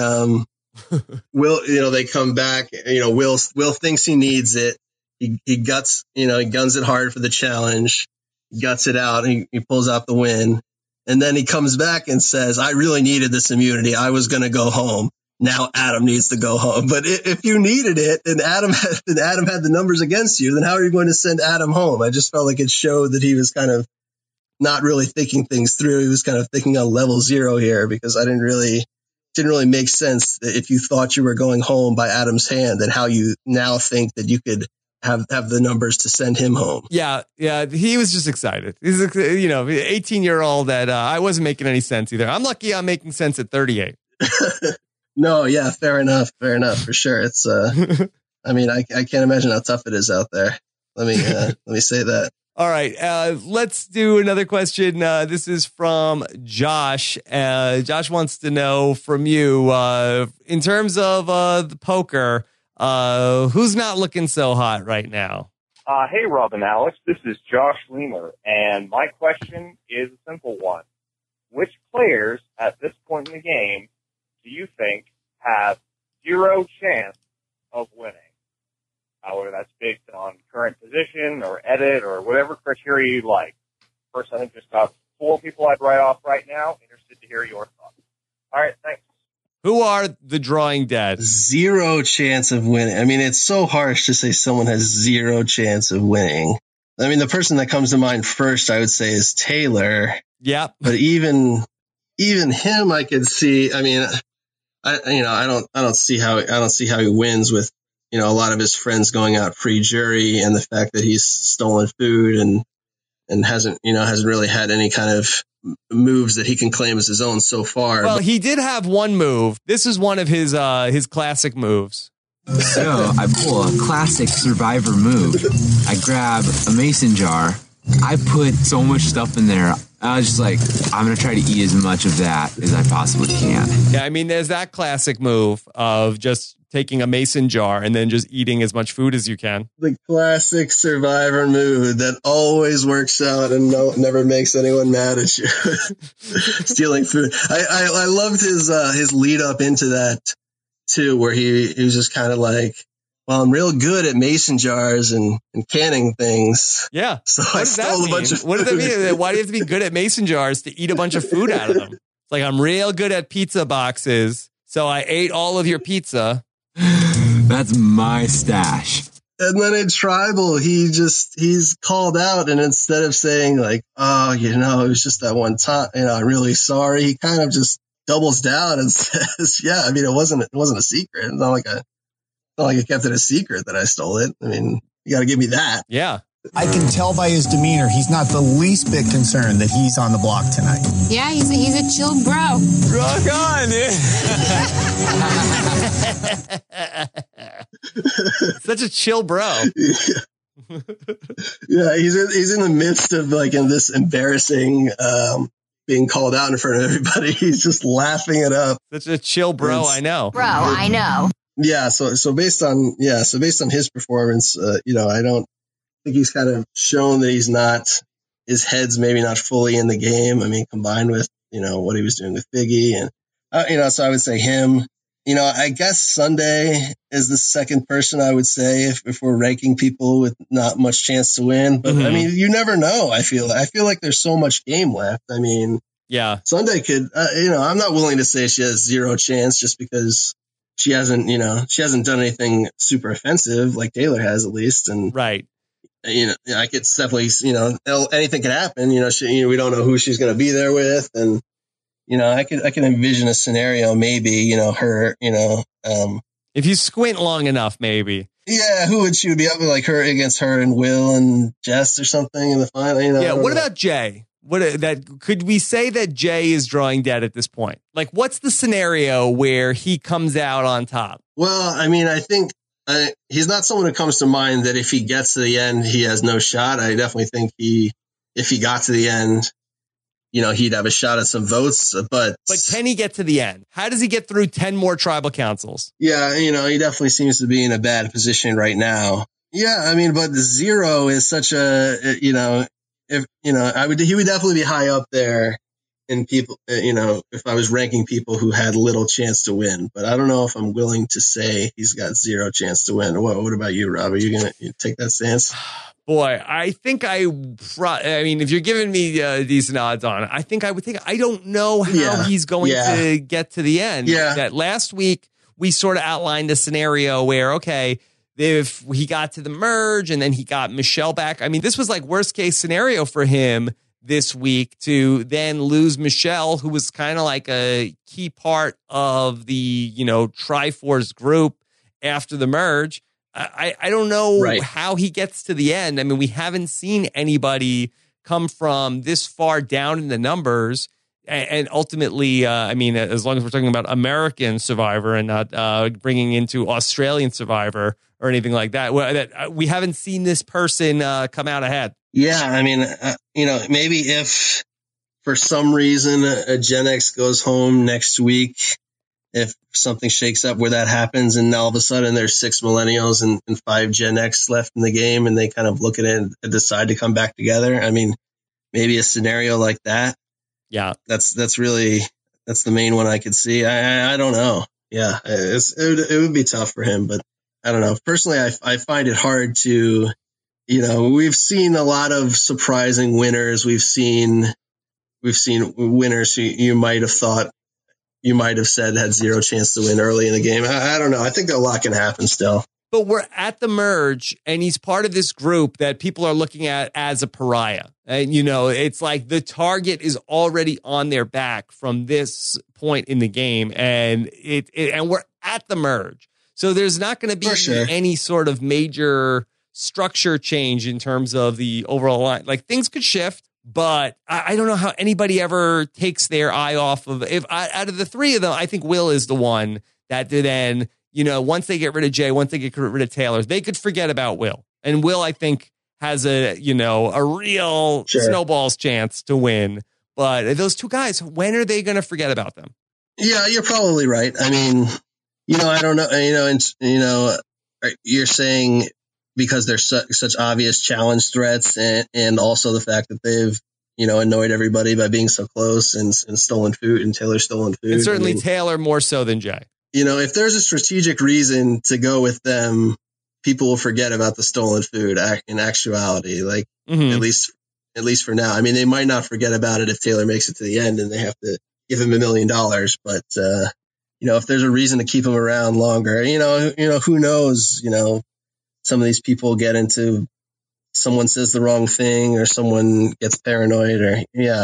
Will, they come back, Will thinks he needs it. He guns it hard for the challenge. He guts it out. He pulls out the win. And then he comes back and says, I really needed this immunity. I was going to go home. Now Adam needs to go home. But if you needed it and Adam had the numbers against you, then how are you going to send Adam home? I just felt like it showed that he was kind of not really thinking things through. He was kind of thinking on level zero here because didn't really make sense that if you thought you were going home by Adam's hand, then how you now think that you could have the numbers to send him home. Yeah. He was just excited. He's 18-year-old that I wasn't making any sense either. I'm lucky I'm making sense at 38. No, yeah, fair enough, for sure. It's, I mean, I can't imagine how tough it is out there. Let me say that. All right, let's do another question. This is from Josh. Josh wants to know from you, in terms of the poker, who's not looking so hot right now? Hey, Rob and Alex. This is Josh Leamer, and my question is a simple one. Which players at this point in the game do you think have zero chance of winning? Whether that's based on current position or edit or whatever criteria you like. First, I think just got 4 people I'd write off right now. Interested to hear your thoughts. All right, thanks. Who are the drawing dead? Zero chance of winning. I mean, it's so harsh to say someone has zero chance of winning. I mean, the person that comes to mind first, I would say, is Taylor. Yeah. But even him, I could see. I mean, I don't see how he wins with, a lot of his friends going out pre-jury and the fact that he's stolen food and hasn't really had any kind of moves that he can claim as his own so far. Well, he did have one move. This is one of his classic moves. So I pull a classic Survivor move. I grab a mason jar. I put so much stuff in there. I was just like, I'm going to try to eat as much of that as I possibly can. Yeah, I mean, there's that classic move of just taking a mason jar and then just eating as much food as you can. The classic Survivor move that always works out and never makes anyone mad at you. Stealing food. I loved his lead up into that too, where he was just kind of like, well, I'm real good at mason jars and canning things. Yeah. So I stole a bunch of food. What does that mean? Why do you have to be good at mason jars to eat a bunch of food out of them? It's like, I'm real good at pizza boxes, so I ate all of your pizza. That's my stash. And then in Tribal, he's called out, and instead of saying like, oh, it was just that one time, I'm really sorry, he kind of just doubles down and says, yeah, I mean, it wasn't a secret. It's not like I kept it a secret that I stole it. I mean, you got to give me that. Yeah. I can tell by his demeanor, he's not the least bit concerned that he's on the block tonight. Yeah, he's a chill bro. Rock on, Such a chill bro. Yeah, he's in the midst of in this embarrassing being called out in front of everybody. He's just laughing it up. Such a chill bro, I know. Bro, I know. Yeah, so based on his performance, I don't think he's kind of shown that his head's maybe not fully in the game. I mean, combined with, what he was doing with Biggie and, so I would say him. I guess Sunday is the second person I would say if we're ranking people with not much chance to win. But I mean, you never know. I feel like there's so much game left. I mean, yeah, Sunday could, I'm not willing to say she has zero chance just because she hasn't done anything super offensive like Taylor has at least. And right. I could definitely, anything could happen. We don't know who she's going to be there with. And, I can envision a scenario, maybe, her, if you squint long enough, maybe. Yeah, who would she be up with, like her against her and Will and Jess or something in the final? Yeah, what about Jay? Could we say that Jay is drawing dead at this point? Like, what's the scenario where he comes out on top? Well, I mean, I think he's not someone who comes to mind that if he gets to the end, he has no shot. I definitely think if he got to the end, he'd have a shot at some votes. But can he get to the end? How does he get through 10 more tribal councils? Yeah, he definitely seems to be in a bad position right now. Yeah, I mean, but 0 is such a, he would definitely be high up there in people, if I was ranking people who had little chance to win. But I don't know if I'm willing to say he's got 0 chance to win. What about you, Rob? Are you going to take that stance? Boy, I think if you're giving me decent odds on it, I think I would think, I don't know how he's going to get to the end. Yeah. That last week, we sort of outlined a scenario where, okay, if he got to the merge and then he got Michelle back, I mean, this was like worst case scenario for him this week to then lose Michelle, who was kind of like a key part of the, Triforce group after the merge. I don't know how he gets to the end. I mean, we haven't seen anybody come from this far down in the numbers. And ultimately, as long as we're talking about American Survivor and not bringing into Australian Survivor or anything like that, we haven't seen this person come out ahead. Yeah, I mean, maybe if for some reason a Gen X goes home next week, if something shakes up where that happens and all of a sudden there's 6 millennials and 5 Gen X left in the game and they kind of look at it and decide to come back together. I mean, maybe a scenario like that. Yeah. That's the main one I could see. I don't know. Yeah. It would be tough for him, but I don't know. Personally, I find it hard to, we've seen a lot of surprising winners. We've seen winners who you might have said had 0 chance to win early in the game. I don't know. I think a lot can happen still. But we're at the merge, and he's part of this group that people are looking at as a pariah. And, it's like the target is already on their back from this point in the game, and and we're at the merge. So there's not going to be any sort of major structure change in terms of the overall line. Like, things could shift. But I don't know how anybody ever takes their eye off of out of the 3 of them. I think Will is the one that then, once they get rid of Jay, once they get rid of Taylor, they could forget about Will. And Will, I think, has a real snowball's chance to win. But those 2 guys, when are they going to forget about them? Yeah, you're probably right. I mean, I don't know. You're saying because they're such obvious challenge threats and also the fact that they've, annoyed everybody by being so close and stolen food and Taylor's stolen food. And certainly Taylor more so than Jay. If there's a strategic reason to go with them, people will forget about the stolen food in actuality, like at least for now. I mean, they might not forget about it if Taylor makes it to the end and they have to give him $1 million. But, if there's a reason to keep him around longer, who knows, some of these people get into someone says the wrong thing or someone gets paranoid or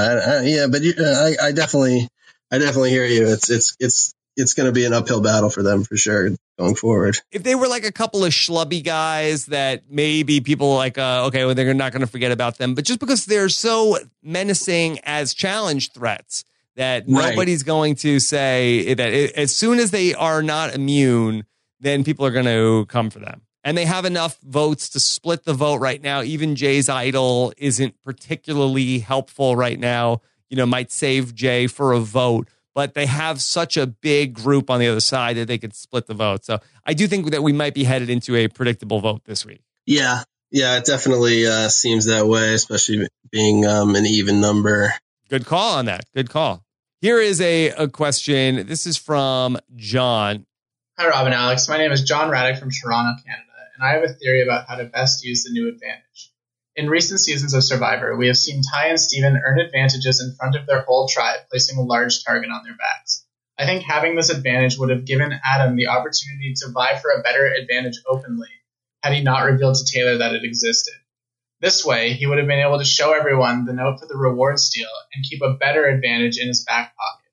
but I definitely hear you. It's going to be an uphill battle for them for sure going forward. If they were like a couple of schlubby guys that maybe people like, they're not going to forget about them, but just because they're so menacing as challenge threats that nobody's going to say that as soon as they are not immune, then people are going to come for them. And they have enough votes to split the vote right now. Even Jay's idol isn't particularly helpful right now. Might save Jay for a vote, but they have such a big group on the other side that they could split the vote. So I do think that we might be headed into a predictable vote this week. Yeah, it definitely seems that way, especially being an even number. Good call on that. Good call. Here is a question. This is from John. Hi, Rob and Alex. My name is John Raddick from Toronto, Canada, and I have a theory about how to best use the new advantage. In recent seasons of Survivor, we have seen Ty and Steven earn advantages in front of their whole tribe, placing a large target on their backs. I think having this advantage would have given Adam the opportunity to vie for a better advantage openly, had he not revealed to Taylor that it existed. This way, he would have been able to show everyone the note for the reward steal and keep a better advantage in his back pocket.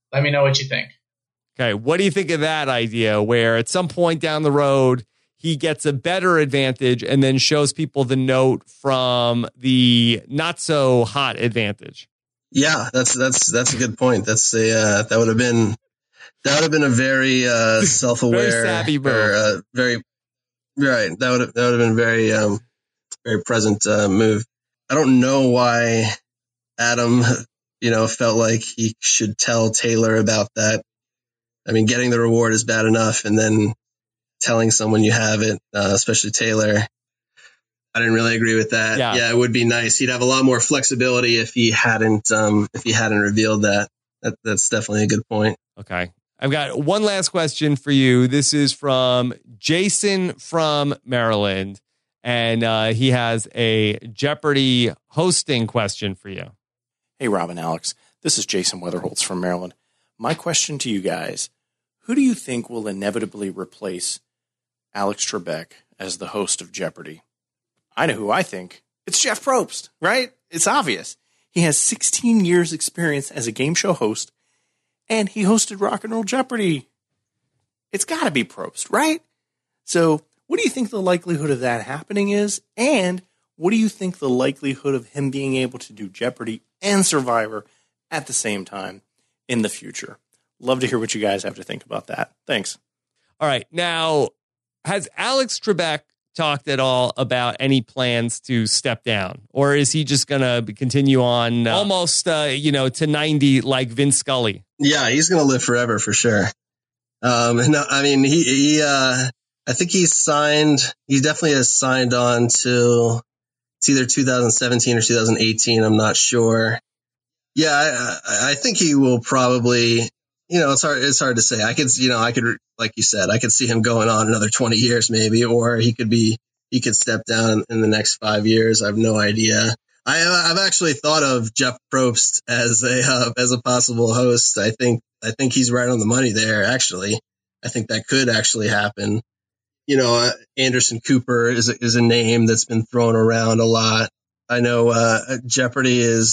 Let me know what you think. Okay, what do you think of that idea where at some point down the road, he gets a better advantage and then shows people the note from the not so hot advantage? Yeah, that's a good point. That would have been a very self-aware, very savvy move. Or, very right. That would have been very very present move. I don't know why Adam, felt like he should tell Taylor about that. I mean, getting the reward is bad enough, and then telling someone you have it, especially Taylor, I didn't really agree with that. Yeah, it would be nice. He'd have a lot more flexibility if he hadn't revealed that. That's definitely a good point. Okay. I've got one last question for you. This is from Jason from Maryland, and he has a Jeopardy hosting question for you. Hey, Rob and Alex. This is Jason Weatherholtz from Maryland. My question to you guys, who do you think will inevitably replace Alex Trebek as the host of Jeopardy? I know who I think. It's Jeff Probst, right? It's obvious. He has 16 years experience as a game show host, and he hosted Rock and Roll Jeopardy. It's got to be Probst, right? So what do you think the likelihood of that happening is? And what do you think the likelihood of him being able to do Jeopardy and Survivor at the same time in the future? Love to hear what you guys have to think about that. Thanks. All right. Now, has Alex Trebek talked at all about any plans to step down? Or is he just going to continue on almost, to 90 like Vince Scully? Yeah, he's going to live forever for sure. No, I mean, I think he definitely has signed on to, it's either 2017 or 2018. I'm not sure. Yeah, I think he will probably, it's hard to say. I could, like you said, I could see him going on another 20 years maybe, or he could step down in the next 5 years. I have no idea. I've actually thought of Jeff Probst as a possible host. I think he's right on the money there. Actually, I think that could actually happen. Anderson Cooper is a name that's been thrown around a lot. I know Jeopardy is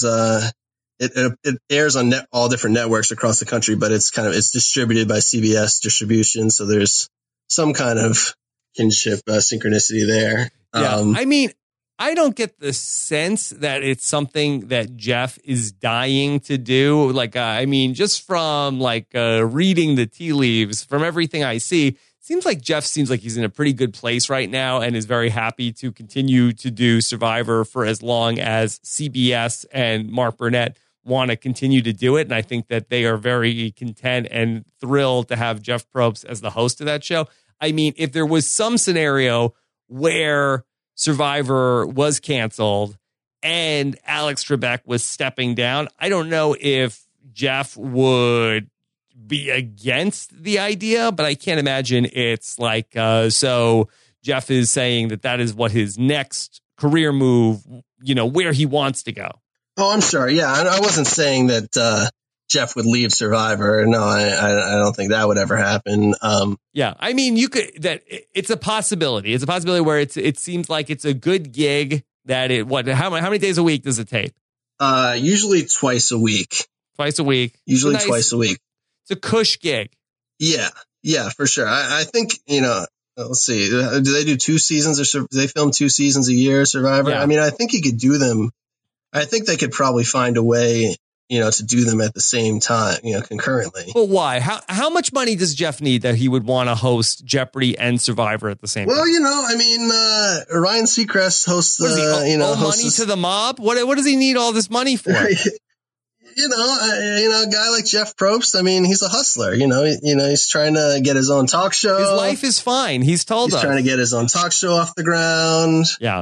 it airs on all different networks across the country, but it's distributed by CBS Distribution, so there's some kind of kinship synchronicity there. Yeah, I mean, I don't get the sense that it's something that Jeff is dying to do. Just from reading the tea leaves, from everything I see, seems like he's in a pretty good place right now and is very happy to continue to do Survivor for as long as CBS and Mark Burnett want to continue to do it. And I think that they are very content and thrilled to have Jeff Probst as the host of that show. I mean, if there was some scenario where Survivor was canceled and Alex Trebek was stepping down, I don't know if Jeff would be against the idea, but I can't imagine it's so Jeff is saying that is what his next career move, where he wants to go. Oh, I'm sure. Yeah, I wasn't saying that Jeff would leave Survivor. No, I don't think that would ever happen. Yeah, I mean, it's a possibility. It's a possibility where it seems like it's a good gig. How many days a week does it tape? Usually twice a week. Twice a week. Usually twice a week. It's a cush gig. Yeah, for sure. I think, let's see. Do they do 2 seasons or do they film 2 seasons a year, Survivor? Yeah. I mean, I think he could do them. I think they could probably find a way, to do them at the same time, concurrently. But why? How much money does Jeff need that he would want to host Jeopardy and Survivor at the same time? Well, Ryan Seacrest hosts money to the mob? What does he need all this money for? A guy like Jeff Probst, I mean, he's a hustler, he's trying to get his own talk show. His life is fine. He's us. He's trying to get his own talk show off the ground. Yeah.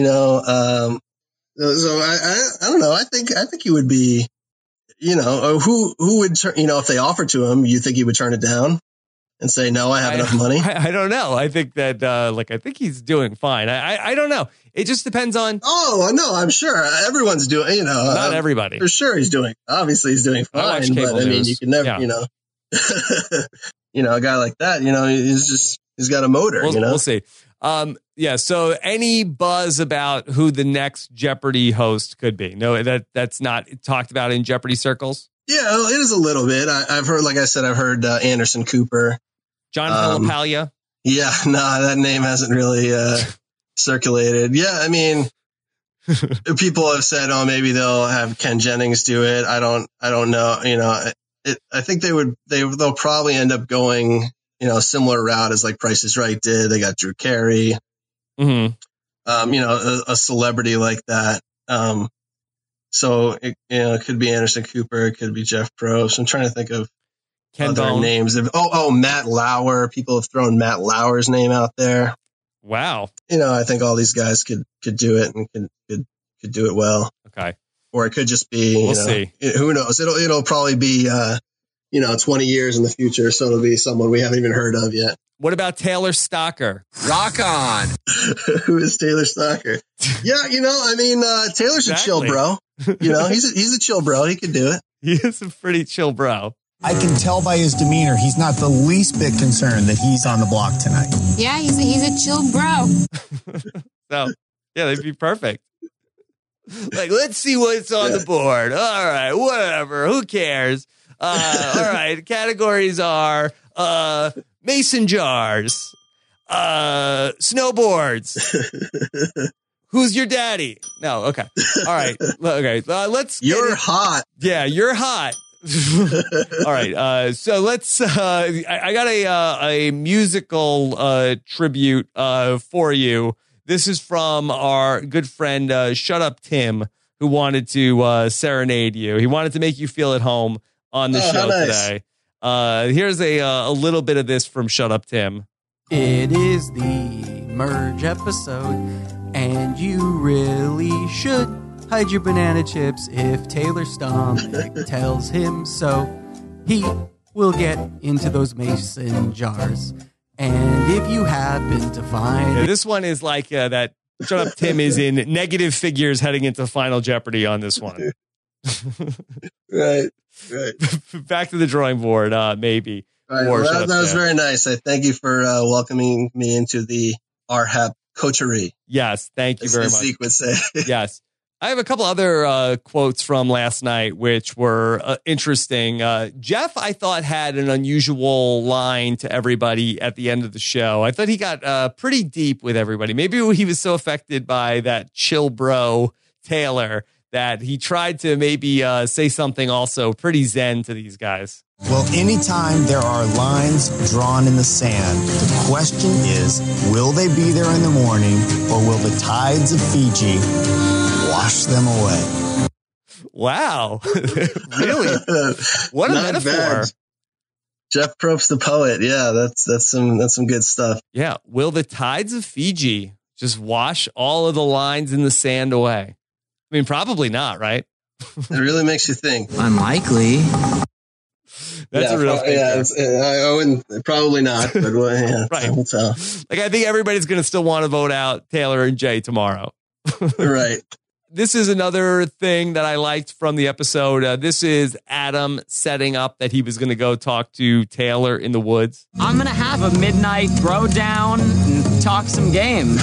So I don't know. I think he would be, who would turn, if they offered to him, you think he would turn it down and say, no, I have enough money? I don't know. I think that, I think he's doing fine. I don't know. It just depends on. Oh, no, I'm sure everyone's doing, not everybody. For sure. Obviously he's doing fine, but I mean, you can never, a guy like that, he's got a motor, We'll see. So any buzz about who the next Jeopardy host could be? No, that's not talked about in Jeopardy circles? Yeah, it is a little bit. I've heard, like I said, I've heard Anderson Cooper. John Filipalia. Yeah, no, that name hasn't really circulated. Yeah, I mean, people have said, oh, maybe they'll have Ken Jennings do it. I don't know. You know, I think they'll probably end up going, you know, a similar route as like Price is Right did. They got Drew Carey. Mm-hmm. You know, a celebrity like that. So it could be Anderson Cooper. It could be Jeff Probst. I'm trying to think of other names. Matt Lauer. People have thrown Matt Lauer's name out there. Wow. You know, I think all these guys could do it and could do it well. Okay. Or it could just be, we'll see. Who knows? It'll probably be, 20 years in the future. So it'll be someone we haven't even heard of yet. What about Taylor Stocker? Rock on. Who is Taylor Stocker? Yeah, Taylor's a chill bro. You know, he's a chill bro. He could do it. He is a pretty chill bro. I can tell by his demeanor, he's not the least bit concerned that he's on the block tonight. Yeah, he's a chill bro. So, yeah, they'd be perfect. Like, let's see what's on the board. All right, whatever. Who cares? All right, categories are mason jars, snowboards. Who's your daddy? No, okay. All right. Okay. You're hot. Yeah, you're hot. All right. So let's. I got a musical tribute for you. This is from our good friend Shut Up Tim, who wanted to serenade you. He wanted to make you feel at home on the show today. Here's a little bit of this from Shut Up Tim. It is the merge episode, and you really should hide your banana chips if Taylor Stomach tells him so. He will get into those mason jars. And if you happen to find... Yeah, this one is like that Shut Up Tim is in negative figures heading into Final Jeopardy on this one. Right. Back to the drawing board, maybe. Right, that was very nice. I thank you for welcoming me into the RHAP coterie. Yes, thank you very much. Zeke would say. Yes. I have a couple other quotes from last night, which were interesting. Jeff, I thought, had an unusual line to everybody at the end of the show. I thought he got pretty deep with everybody. Maybe he was so affected by that chill bro Taylor that he tried to maybe say something also pretty zen to these guys. Well, anytime there are lines drawn in the sand, the question is, will they be there in the morning, or will the tides of Fiji wash them away? Wow. Really? What a metaphor. Bad. Jeff Probst, the poet. Yeah, that's some good stuff. Yeah. Will the tides of Fiji just wash all of the lines in the sand away? I mean, probably not, right? It really makes you think. Unlikely. That's a real thing. Yeah, I wouldn't, probably not, but yeah, right. We'll tell. Like, I think everybody's going to still want to vote out Taylor and Jay tomorrow. Right. This is another thing that I liked from the episode. This is Adam setting up that he was going to go talk to Taylor in the woods. I'm going to have a midnight bro down and talk some game.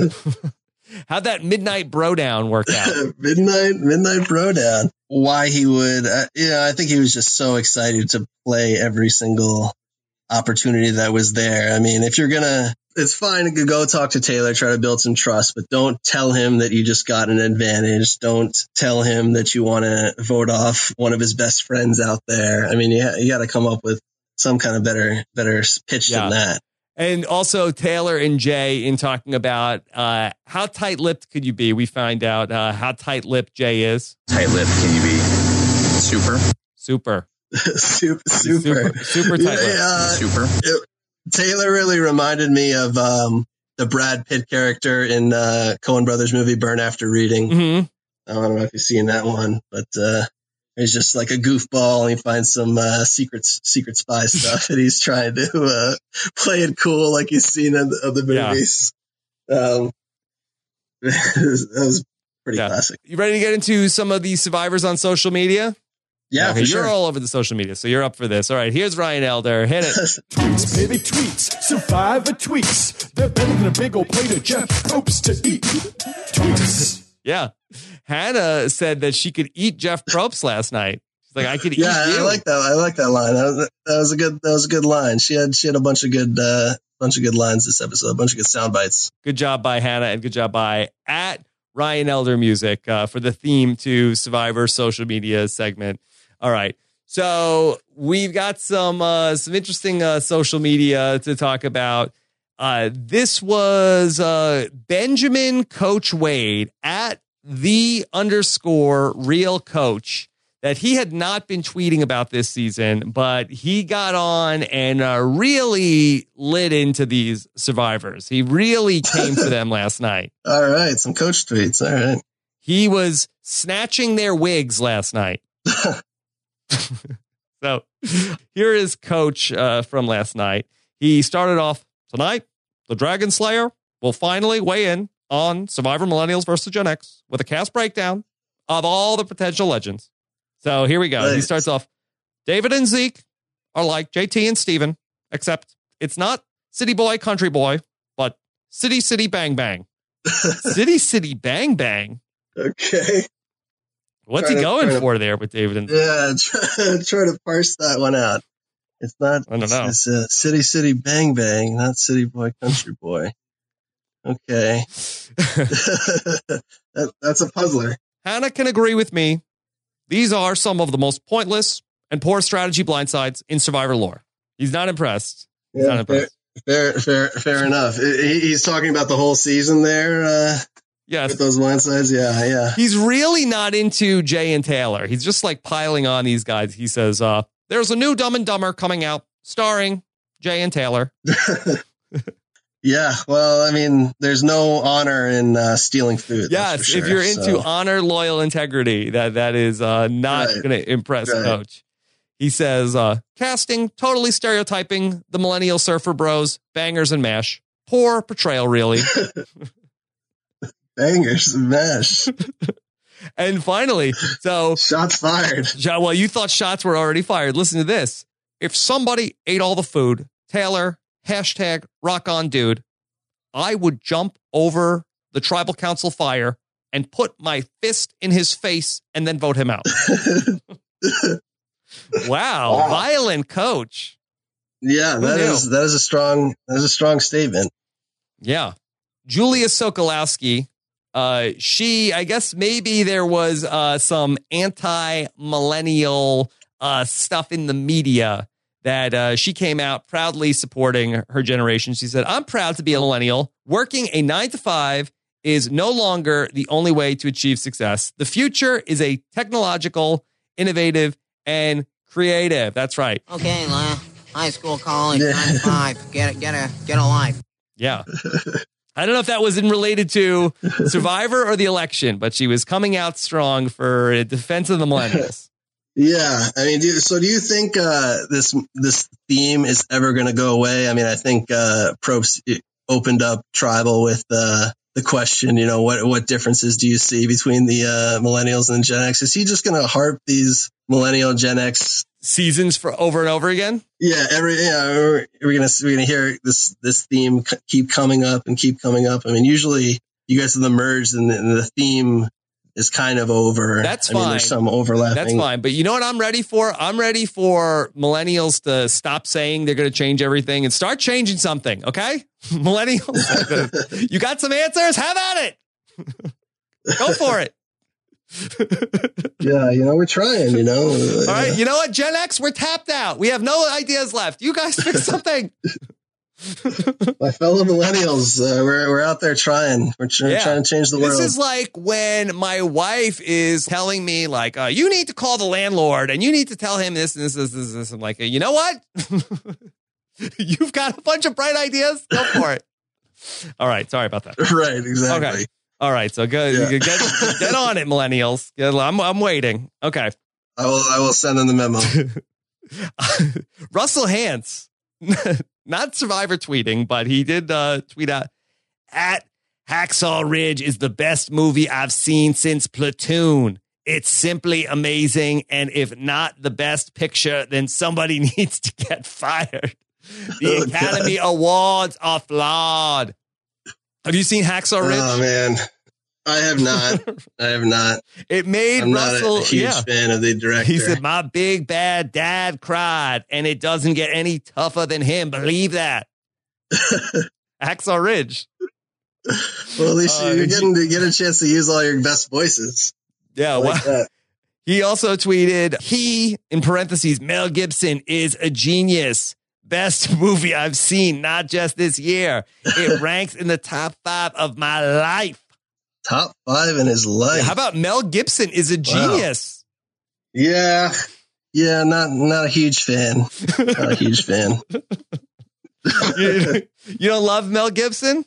How'd that midnight bro down work out? midnight bro down. Why he would, I think he was just so excited to play every single opportunity that was there. I mean, if you're it's fine to go talk to Taylor, try to build some trust, but don't tell him that you just got an advantage. Don't tell him that you want to vote off one of his best friends out there. I mean, you got to come up with some kind of better pitch than that. And also Taylor and Jay in talking about how tight-lipped could you be? We find out how tight-lipped Jay is. Tight-lipped can you be? Super. super tight-lipped. Super. Taylor really reminded me of the Brad Pitt character in Coen Brothers movie Burn After Reading. Mm-hmm. I don't know if you've seen that one, but he's just like a goofball, and he finds some secret spy stuff, and he's trying to play it cool like he's seen in the movies. Yeah. That was pretty classic. You ready to get into some of the survivors on social media? Yeah, okay, for sure. You're all over the social media, so you're up for this. All right, here's Ryan Elder. Hit it. Tweets, baby, tweets. Survivor tweets. They're better than a big old plate of Jeff Probst to eat. Tweets. Yeah. Hannah said that she could eat Jeff Probst last night. It's like, I could eat you. I like that. I like that line. That was a good line. She had a bunch of good lines this episode, a bunch of good sound bites. Good job by Hannah, and good job by @Ryan Elder Music for the theme to Survivor social media segment. All right. So we've got some interesting social media to talk about. This was Benjamin Coach Wade @the_real coach, that he had not been tweeting about this season, but he got on and really lit into these survivors. He really came for them last night. All right. Some coach tweets. All right. He was snatching their wigs last night. So here is Coach from last night. He started off, tonight, the Dragon Slayer will finally weigh in on Survivor Millennials versus Gen X with a cast breakdown of all the potential legends. So here we go. Nice. He starts off, David and Zeke are like JT and Steven, except it's not City Boy, Country Boy, but City, City, Bang, Bang. City, City, Bang, Bang. Okay. What's he going for there with David and Zeke? Yeah, try to parse that one out. It's not, I don't know. It's City, City, Bang, Bang, not City Boy, Country Boy. Okay. That's a puzzler. Hannah can agree with me. These are some of the most pointless and poor strategy blindsides in Survivor lore. He's not impressed. He's not impressed. Fair enough. He's talking about the whole season there. Yes. With those blindsides. Yeah. He's really not into Jay and Taylor. He's just like piling on these guys. He says, there's a new Dumb and Dumber coming out starring Jay and Taylor. Yeah, well, I mean, there's no honor in stealing food. Yes, sure, if you're into honor, loyal integrity, that is not going to impress Coach. He says, casting, totally stereotyping the millennial surfer bros, bangers and mash. Poor portrayal, really. Bangers and mash. And finally, so... Shots fired. Well, you thought shots were already fired. Listen to this. If somebody ate all the food, Taylor... #RockOnDude, I would jump over the tribal council fire and put my fist in his face and then vote him out. Wow. Violent Coach. Yeah, that is a strong statement. Yeah. Julia Sokolowski, I guess maybe there was some anti-millennial stuff in the media that she came out proudly supporting her generation. She said, I'm proud to be a millennial. Working a 9-to-5 is no longer the only way to achieve success. The future is a technological, innovative, and creative. That's right. Okay, high school, college, 9-to-5. Get a life. Yeah. I don't know if that was related to Survivor or the election, but she was coming out strong for a defense of the millennials. Yeah, I mean, do you think this theme is ever going to go away? I mean, I think Probst opened up Tribal with the question, what differences do you see between the millennials and Gen X? Is he just going to harp these millennial Gen X seasons for over and over again? Yeah, we're gonna hear this theme keep coming up. I mean, usually you guys have the merged and the theme is kind of over. That's fine. There's some overlapping. That's fine. But you know what I'm ready for? I'm ready for millennials to stop saying they're going to change everything and start changing something. Okay? Millennials, you got some answers? Have at it. Go for it. Yeah, we're trying, All right. You know what? Gen X, we're tapped out. We have no ideas left. You guys fix something. My fellow millennials, we're out there trying. We're trying to change the world. This is like when my wife is telling me, like, you need to call the landlord and you need to tell him this and this. I'm like, you know what? You've got a bunch of bright ideas. Go for it. All right. Sorry about that. Right. Exactly. Okay. All right. So get on it, millennials. I'm waiting. Okay. I will send them the memo. Russell Hantz. Not Survivor tweeting, but he did tweet out, at Hacksaw Ridge is the best movie I've seen since Platoon. It's simply amazing. And if not the best picture, then somebody needs to get fired. The Academy Awards are flawed. Have you seen Hacksaw Ridge? Oh, man. I have not. It made Russell not a huge fan of the director. He said, "My big bad dad cried, and it doesn't get any tougher than him. Believe that." Hacksaw Ridge. Well, at least you're getting to get a chance to use all your best voices. Yeah, well, he also tweeted, he, in parentheses, Mel Gibson is a genius. Best movie I've seen, not just this year. It ranks in the top 5 of my life. Top 5 in his life. How about Mel Gibson is a genius? Wow. Yeah, not a huge fan. Not a huge fan. You don't love Mel Gibson?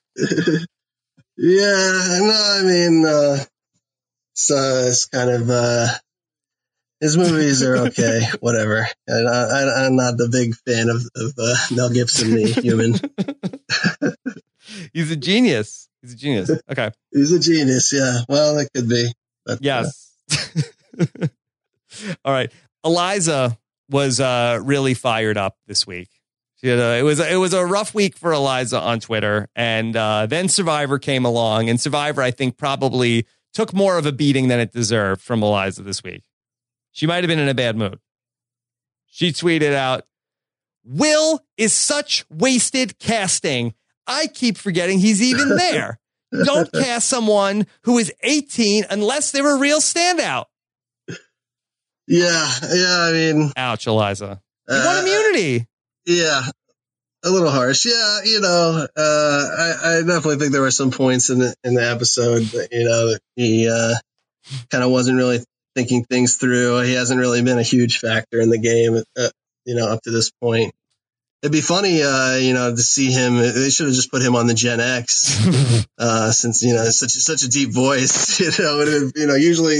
Yeah, no, I mean, it's kind of, his movies are okay, whatever. And I'm not the big fan of Mel Gibson, the human. He's a genius. Okay. He's a genius, yeah. Well, that could be. But, yes. All right. Eliza was really fired up this week. She had it was a rough week for Eliza on Twitter, and then Survivor came along, and Survivor, I think, probably took more of a beating than it deserved from Eliza this week. She might have been in a bad mood. She tweeted out, "Will is such wasted casting. I keep forgetting he's even there. Don't cast someone who is 18 unless they're a real standout." Yeah, I mean, ouch, Eliza. You want immunity. Yeah, a little harsh. Yeah, I definitely think there were some points in the episode that, that he kind of wasn't really thinking things through. He hasn't really been a huge factor in the game, up to this point. It'd be funny, to see him. They should have just put him on the Gen X, since it's such a deep voice. Usually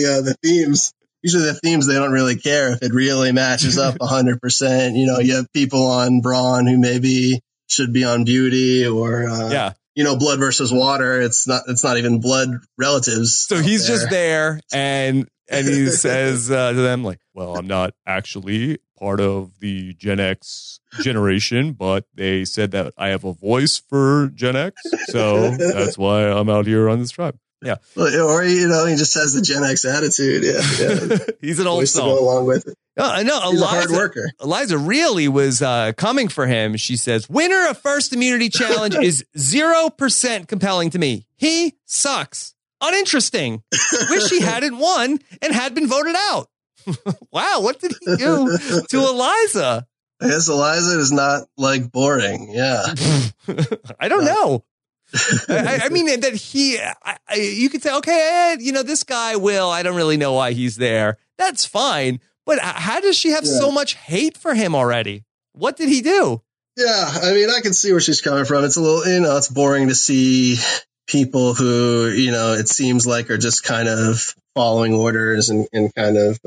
the themes, they don't really care if it really matches up 100%. You have people on Braun who maybe should be on Beauty, or blood versus water. It's not even blood relatives. So he's just there, and he says to them, like, "Well, I'm not actually part of the Gen X generation, but they said that I have a voice for Gen X, so that's why I'm out here on this tribe." Yeah. Or, he just has the Gen X attitude. Yeah. He's an old soul. To go along with it. No, he's a hard worker. Eliza really was coming for him. She says, "Winner of first immunity challenge is 0% compelling to me. He sucks. Uninteresting. Wish he hadn't won and had been voted out." Wow, what did he do to Eliza? I guess Eliza is not boring. Yeah. I don't know. I mean, that you could say, okay, this guy Will, I don't really know why he's there. That's fine. But how does she have so much hate for him already? What did he do? Yeah, I mean, I can see where she's coming from. It's a little, it's boring to see people who, it seems like are just kind of following orders and kind of,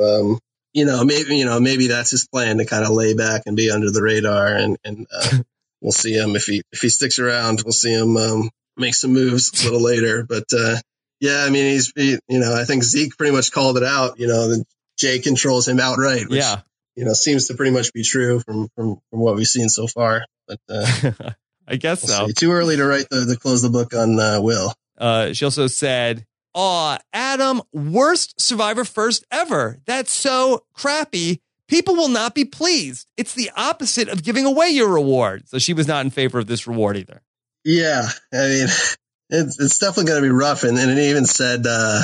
maybe that's his plan to kind of lay back and be under the radar, and we'll see him if he sticks around. We'll see him make some moves a little later. But I mean, I think Zeke pretty much called it out. That Jay controls him outright. Which, seems to pretty much be true from what we've seen so far. But I guess we'll so. See. Too early to write the close the book on Will. She also said, "Aw, Adam, worst Survivor first ever. That's so crappy. People will not be pleased. It's the opposite of giving away your reward." So she was not in favor of this reward either. Yeah, I mean, it's definitely going to be rough. And it even said,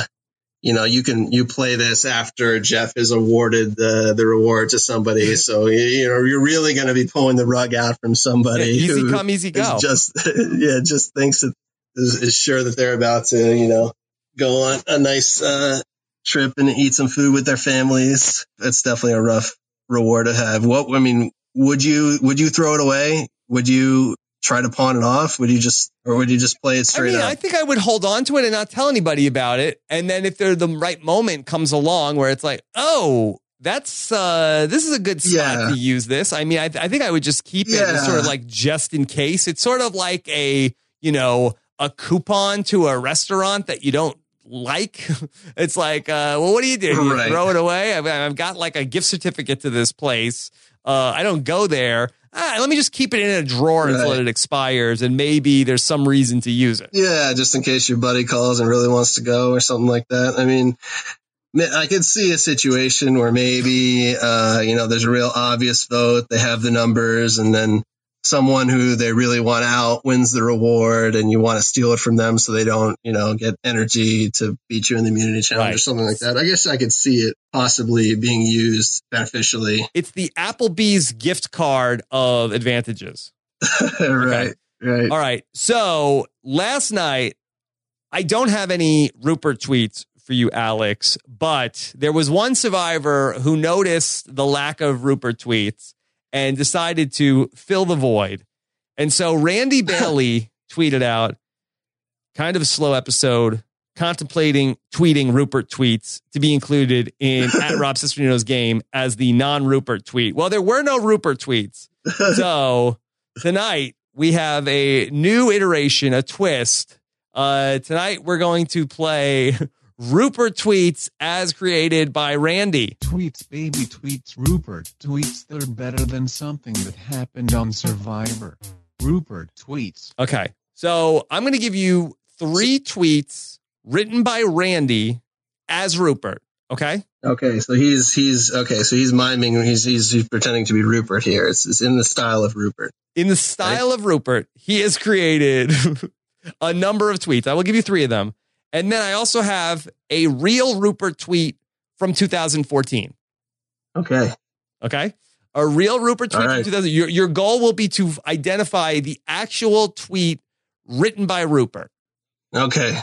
you play this after Jeff has awarded the reward to somebody. So, you're really going to be pulling the rug out from somebody. Easy come, easy go. Just thinks that is sure that they're about to, go on a nice trip and eat some food with their families. That's definitely a rough reward to have. Would you throw it away? Would you try to pawn it off? Would you just play it straight up? I think I would hold on to it and not tell anybody about it. And then if the right moment comes along where it's like, oh, that's this is a good spot to use this. I mean, I think I would just keep it as sort of like just in case. It's sort of like a coupon to a restaurant that you don't like. It's like, well, what do? You throw it away? I've got like a gift certificate to this place. I don't go there. let me just keep it in a drawer until it expires, and maybe there's some reason to use it. Yeah, just in case your buddy calls and really wants to go or something like that. I mean, I could see a situation where maybe, there's a real obvious vote. They have the numbers, and then someone who they really want out wins the reward, and you want to steal it from them so they don't, get energy to beat you in the immunity challenge or something like that. I guess I could see it possibly being used beneficially. It's the Applebee's gift card of advantages. Right. All right. So last night, I don't have any Rupert tweets for you, Alex, but there was one survivor who noticed the lack of Rupert tweets and decided to fill the void. And so Randy Bailey tweeted out, kind of a slow episode, contemplating tweeting Rupert tweets to be included in at Rob Cesternino's game as the non-Rupert tweet. Well, there were no Rupert tweets. So tonight we have a new iteration, a twist. Tonight we're going to play Rupert tweets as created by Randy. Tweets, baby, tweets, Rupert. Tweets that are better than something that happened on Survivor. Rupert tweets. Okay, so I'm going to give you 3 tweets written by Randy as Rupert. Okay. Okay, so he's miming. He's pretending to be Rupert here. It's in the style of Rupert. In the style of Rupert, he has created a number of tweets. I will give you 3 of them. And then I also have a real Rupert tweet from 2014. Okay. A real Rupert tweet from 2000. Your goal will be to identify the actual tweet written by Rupert. Okay.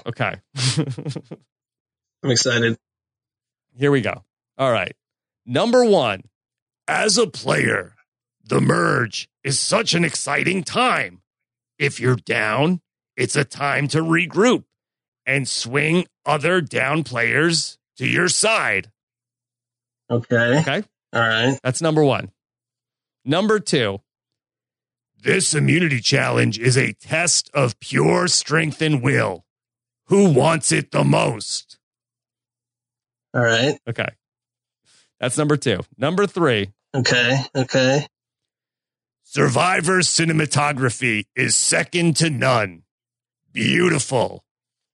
I'm excited. Here we go. All right. Number 1. As a player, the merge is such an exciting time. If you're down, it's a time to regroup and swing other down players to your side. Okay. All right. That's number 1. Number 2. This immunity challenge is a test of pure strength and will. Who wants it the most? All right. Okay. That's number 2. Number 3. Okay. Survivor's cinematography is second to none. Beautiful.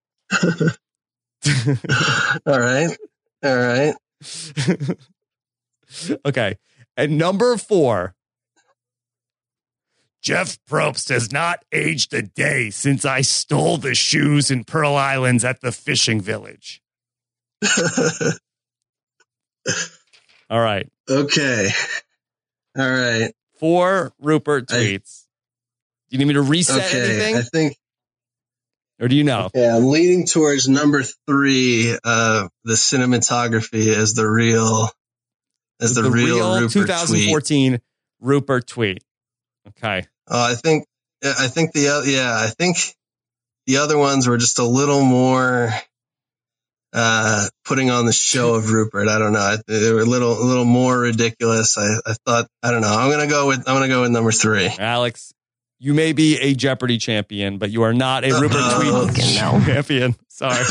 All right. Okay. And number 4. Jeff Probst has not aged a day since I stole the shoes in Pearl Islands at the fishing village. All right. Okay. All right. 4 Rupert tweets. Do you need me to reset anything? I think. Or do you know? Yeah, I'm leaning towards number 3. The cinematography as the real Rupert 2014 tweet. Rupert tweet. Okay. I think the other ones were just a little more putting on the show of Rupert. I don't know. They were a little more ridiculous. I thought, I don't know. I'm gonna go with number 3. Alex, you may be a Jeopardy champion, but you are not a Rupert tweet champion. Sorry.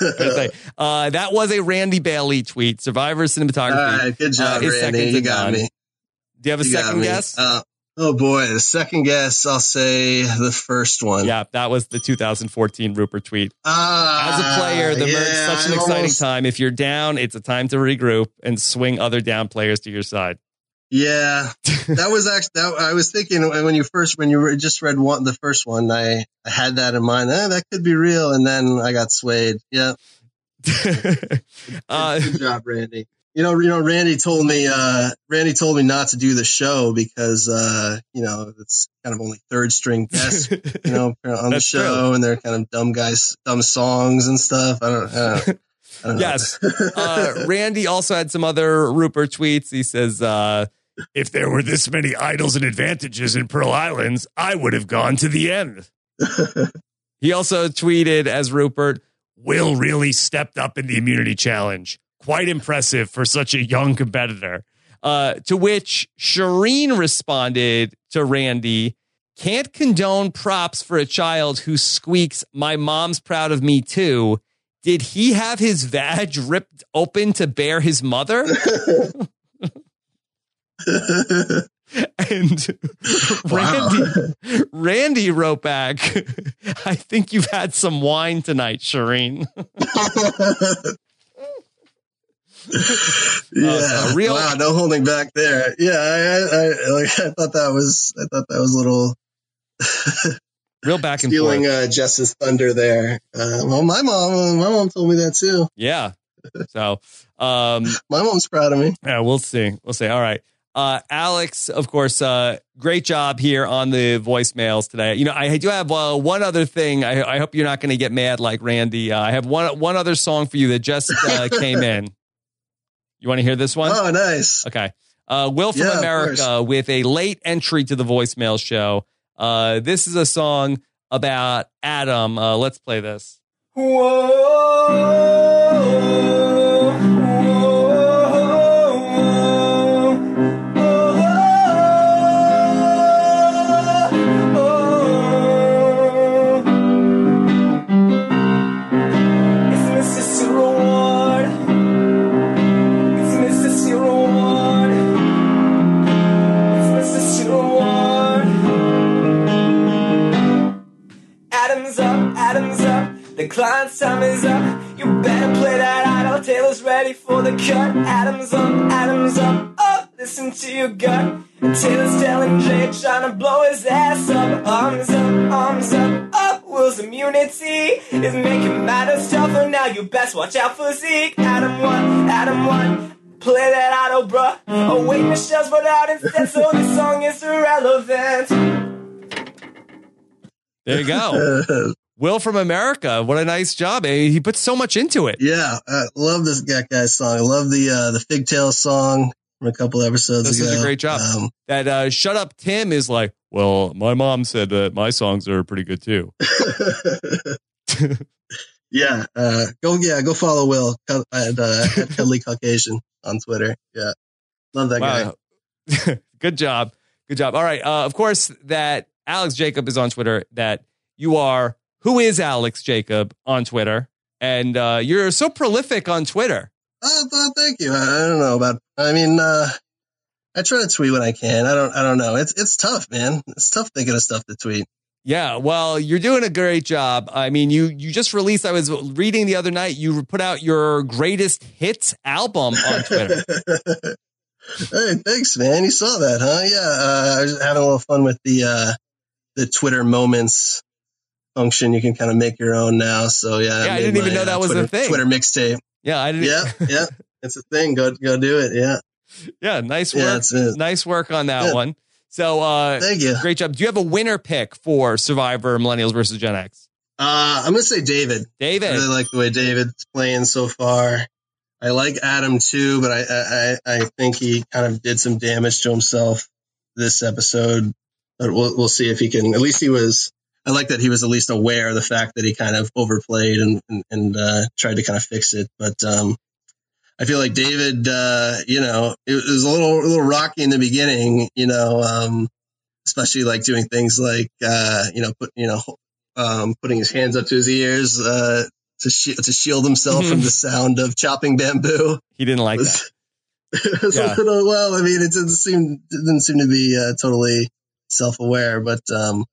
That was a Randy Bailey tweet. Survivor cinematography. All right, good job, Randy. You got me. Do you have a second guess? Oh boy, the second guess, I'll say the first one. Yeah, that was the 2014 Rupert tweet. As a player, the merge is such an exciting time. If you're down, it's a time to regroup and swing other down players to your side. Yeah, that was actually. I was thinking when you just read the first one, I had that in mind. That could be real, and then I got swayed. Yeah. Good job, Randy. Randy told me not to do the show because it's kind of only third string guests, on the show, true. And they're kind of dumb guys, dumb songs and stuff. I don't know. Yes. Randy also had some other Rupert tweets. He says, if there were this many idols and advantages in Pearl Islands, I would have gone to the end. He also tweeted as Rupert, Will really stepped up in the immunity challenge. Quite impressive for such a young competitor. To which Shireen responded to Randy, can't condone props for a child who squeaks, my mom's proud of me too. Did he have his vag ripped open to bear his mother? And Randy wrote back, I think you've had some wine tonight, Shireen. Wow, no holding back there. Yeah, I thought that was a little real back and stealing forth. Jess's thunder there. Well, my mom told me that too. Yeah. So my mom's proud of me. Yeah, we'll see. All right. Alex, of course, great job here on the voicemails today. You know, I do have one other thing. I hope you're not going to get mad like Randy. I have one other song for you that just came in. You want to hear this one? Oh, nice. Okay. Will from America with a late entry to the voicemail show. This is a song about Adam. Let's play this. Adam's up, the client's time is up. You better play that idol, Taylor's ready for the cut. Adam's up, oh, listen to your gut. And Taylor's telling Jay, trying to blow his ass up. Arms up, Will's immunity is making matters tougher. Now you best watch out for Zeke. Adam won, play that idol, bruh. Oh wait, Michelle's brought out instead, so this song is irrelevant. There you go. Will from America. What a nice job. He put so much into it. Yeah. I love this guy's song. I love the Figtail song from a couple episodes ago. This is a great job. That Shut Up Tim is like, well, my mom said that my songs are pretty good too. Yeah. Go follow Will at Cuddly Caucasian on Twitter. Yeah. Love that guy. Good job. All right. Of course, that Alex Jacob is on Twitter, that you are Who is Alex Jacob on Twitter? And you're so prolific on Twitter. Oh, thank you. I don't know about, I try to tweet when I can. I don't know. It's tough, man. It's tough thinking of stuff to tweet. Yeah, well, you're doing a great job. I mean, you just released, I was reading the other night, you put out your greatest hits album on Twitter. Hey, thanks, man. You saw that, huh? Yeah, I was having a little fun with the Twitter Moments function. You can kind of make your own now. So yeah, I didn't even know that was a thing. Twitter mixtape. Yeah, I didn't. Yeah, it's a thing. Go do it. Yeah, nice work. Nice work on that one. So thank you. Great job. Do you have a winner pick for Survivor Millennials versus Gen X? I'm gonna say David. I really like the way David's playing so far. I like Adam too, but I think he kind of did some damage to himself this episode. But we'll see if he can. At least he was. I like that he was at least aware of the fact that he kind of overplayed and tried to kind of fix it. But I feel like David, it was a little rocky in the beginning, especially like doing things like putting his hands up to his ears to shield himself from the sound of chopping bamboo. He didn't like that. It was a little, well, I mean, it didn't seem to be totally self-aware, but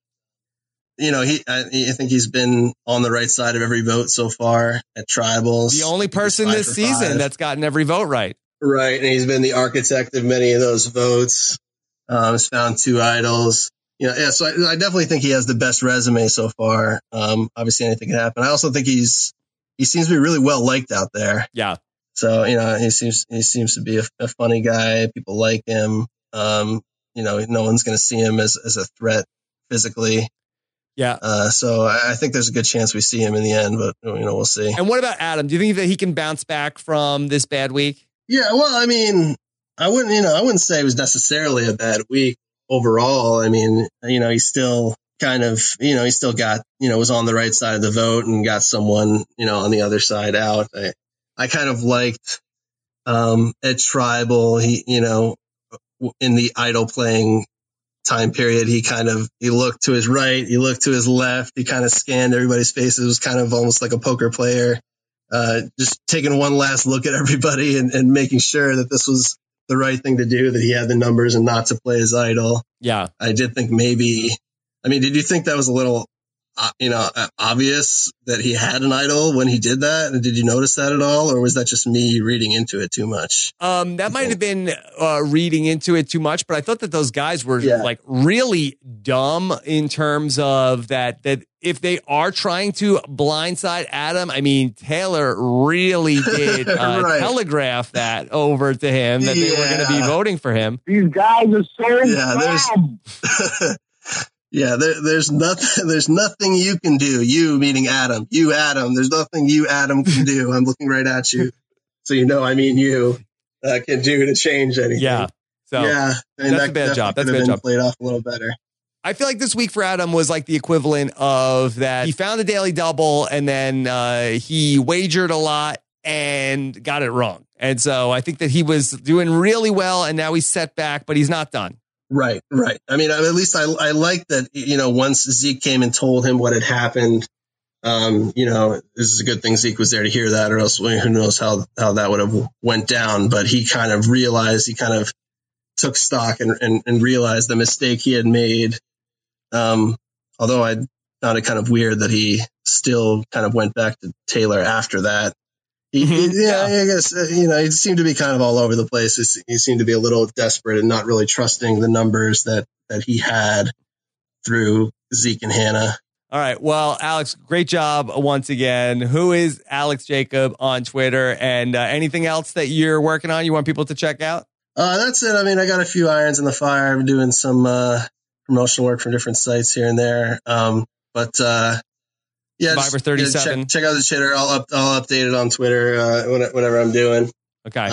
I think he's been on the right side of every vote so far at Tribals. The only person this season that's gotten every vote right. Right, and he's been the architect of many of those votes. Has found 2 idols. So I definitely think he has the best resume so far. Obviously, anything can happen. I also think he seems to be really well liked out there. Yeah. So he seems to be a funny guy. People like him. No one's going to see him as a threat physically. Yeah. So I think there's a good chance we see him in the end, but we'll see. And what about Adam? Do you think that he can bounce back from this bad week? Yeah. Well, I mean, I wouldn't say it was necessarily a bad week overall. I mean, he's still kind of, he still got, was on the right side of the vote and got someone, on the other side out. I kind of liked, at Tribal, he, in the idol playing time period, he looked to his right, he looked to his left, he kind of scanned everybody's faces. It was kind of almost like a poker player, just taking one last look at everybody and making sure that this was the right thing to do, that he had the numbers and not to play his idol. Yeah. I did think maybe, I mean, did you think that was a little, obvious that he had an idol when he did that? And did you notice that at all? Or was that just me reading into it too much? That might have been reading into it too much, but I thought that those guys were like really dumb in terms of that if they are trying to blindside Adam, I mean, Taylor really did telegraph that over to him that they were going to be voting for him. These guys are so dumb. There's nothing you can do. You meaning Adam. You, Adam. There's nothing you, Adam, can do. I'm looking right at you. So I mean you can do to change anything. Yeah. So I mean, that's a bad job. That's a bad job. Played off a little better. I feel like this week for Adam was like the equivalent of that. He found the Daily Double and then he wagered a lot and got it wrong. And so I think that he was doing really well and now he's set back, but he's not done. Right. I mean, at least I like that, once Zeke came and told him what had happened, this is a good thing Zeke was there to hear that, or else who knows how that would have went down. But he kind of realized, he kind of took stock and realized the mistake he had made. Although I found it kind of weird that he still kind of went back to Taylor after that. I guess, he seemed to be kind of all over the place. He seemed to be a little desperate and not really trusting the numbers that he had through Zeke and Hannah. All right. Well, Alex, great job once again. Who is Alex Jacob on Twitter? And anything else that you're working on you want people to check out? That's it. I mean, I got a few irons in the fire. I'm doing some promotional work for different sites here and there. Survivor 37. Check out the Twitter. I'll update it on Twitter whatever I'm doing. Okay.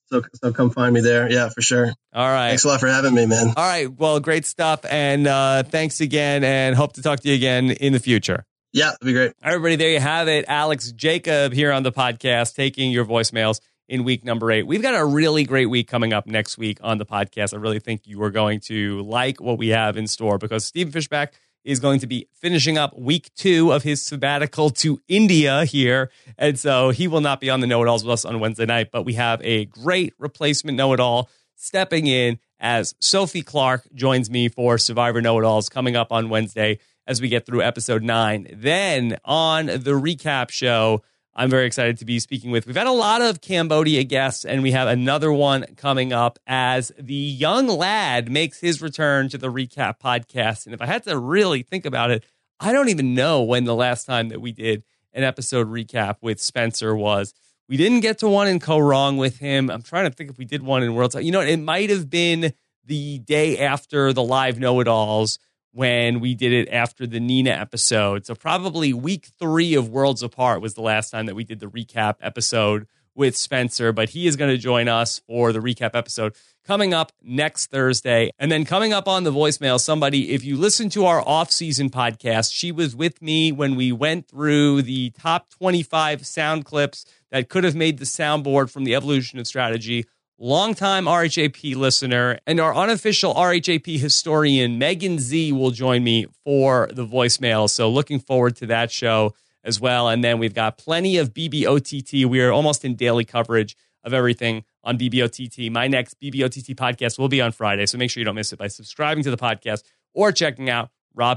So come find me there. Yeah, for sure. All right. Thanks a lot for having me, man. All right. Well, great stuff. And thanks again. And hope to talk to you again in the future. Yeah, that'd be great. All right, everybody, there you have it. Alex Jacob here on the podcast, taking your voicemails in week number 8. We've got a really great week coming up next week on the podcast. I really think you are going to like what we have in store because Stephen Fishbach is going to be finishing up week 2 of his sabbatical to India here. And so he will not be on the Know-It-Alls with us on Wednesday night, but we have a great replacement Know-It-All stepping in as Sophie Clark joins me for Survivor Know-It-Alls coming up on Wednesday as we get through episode 9. Then on the recap show, I'm very excited to be speaking with. We've had a lot of Cambodia guests, and we have another one coming up as the young lad makes his return to the recap podcast. And if I had to really think about it, I don't even know when the last time that we did an episode recap with Spencer was. We didn't get to one in Co Wrong with him. I'm trying to think if we did one in World's. It might have been the day after the live Know-It-Alls when we did it after the Nina episode. So probably week 3 of Worlds Apart was the last time that we did the recap episode with Spencer, but he is going to join us for the recap episode coming up next Thursday. And then coming up on the voicemail, somebody, if you listen to our off-season podcast, she was with me when we went through the top 25 sound clips that could have made the soundboard from the Evolution of Strategy. Longtime RHAP listener and our unofficial RHAP historian, Megan Z, will join me for the voicemail. So looking forward to that show as well. And then we've got plenty of BBOTT. We are almost in daily coverage of everything on BBOTT. My next BBOTT podcast will be on Friday, so make sure you don't miss it by subscribing to the podcast or checking out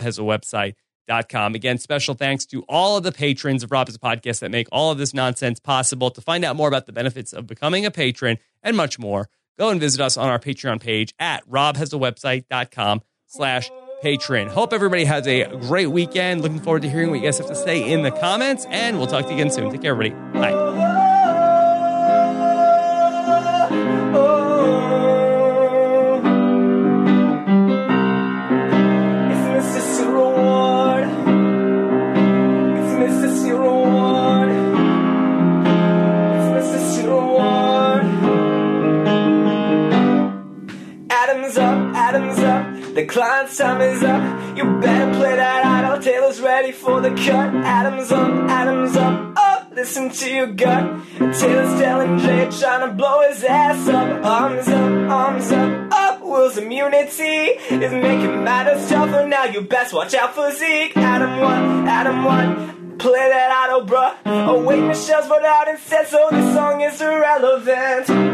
robhasawebsite.com. Again, special thanks to all of the patrons of Rob Has a Podcast that make all of this nonsense possible. To find out more about the benefits of becoming a patron and much more, go and visit us on our Patreon page at robhasawebsite.com/patron. Hope everybody has a great weekend. Looking forward to hearing what you guys have to say in the comments, and we'll talk to you again soon. Take care, everybody. Bye. The client's time is up. You better play that idol. Taylor's ready for the cut. Adam's up. Oh, listen to your gut. Taylor's telling Jay, trying to blow his ass up. Arms up. Will's immunity is making matters tougher. Now you best watch out for Zeke. Adam won. Play that idol, bruh. Oh wait, Michelle's voted out instead, so this song is irrelevant.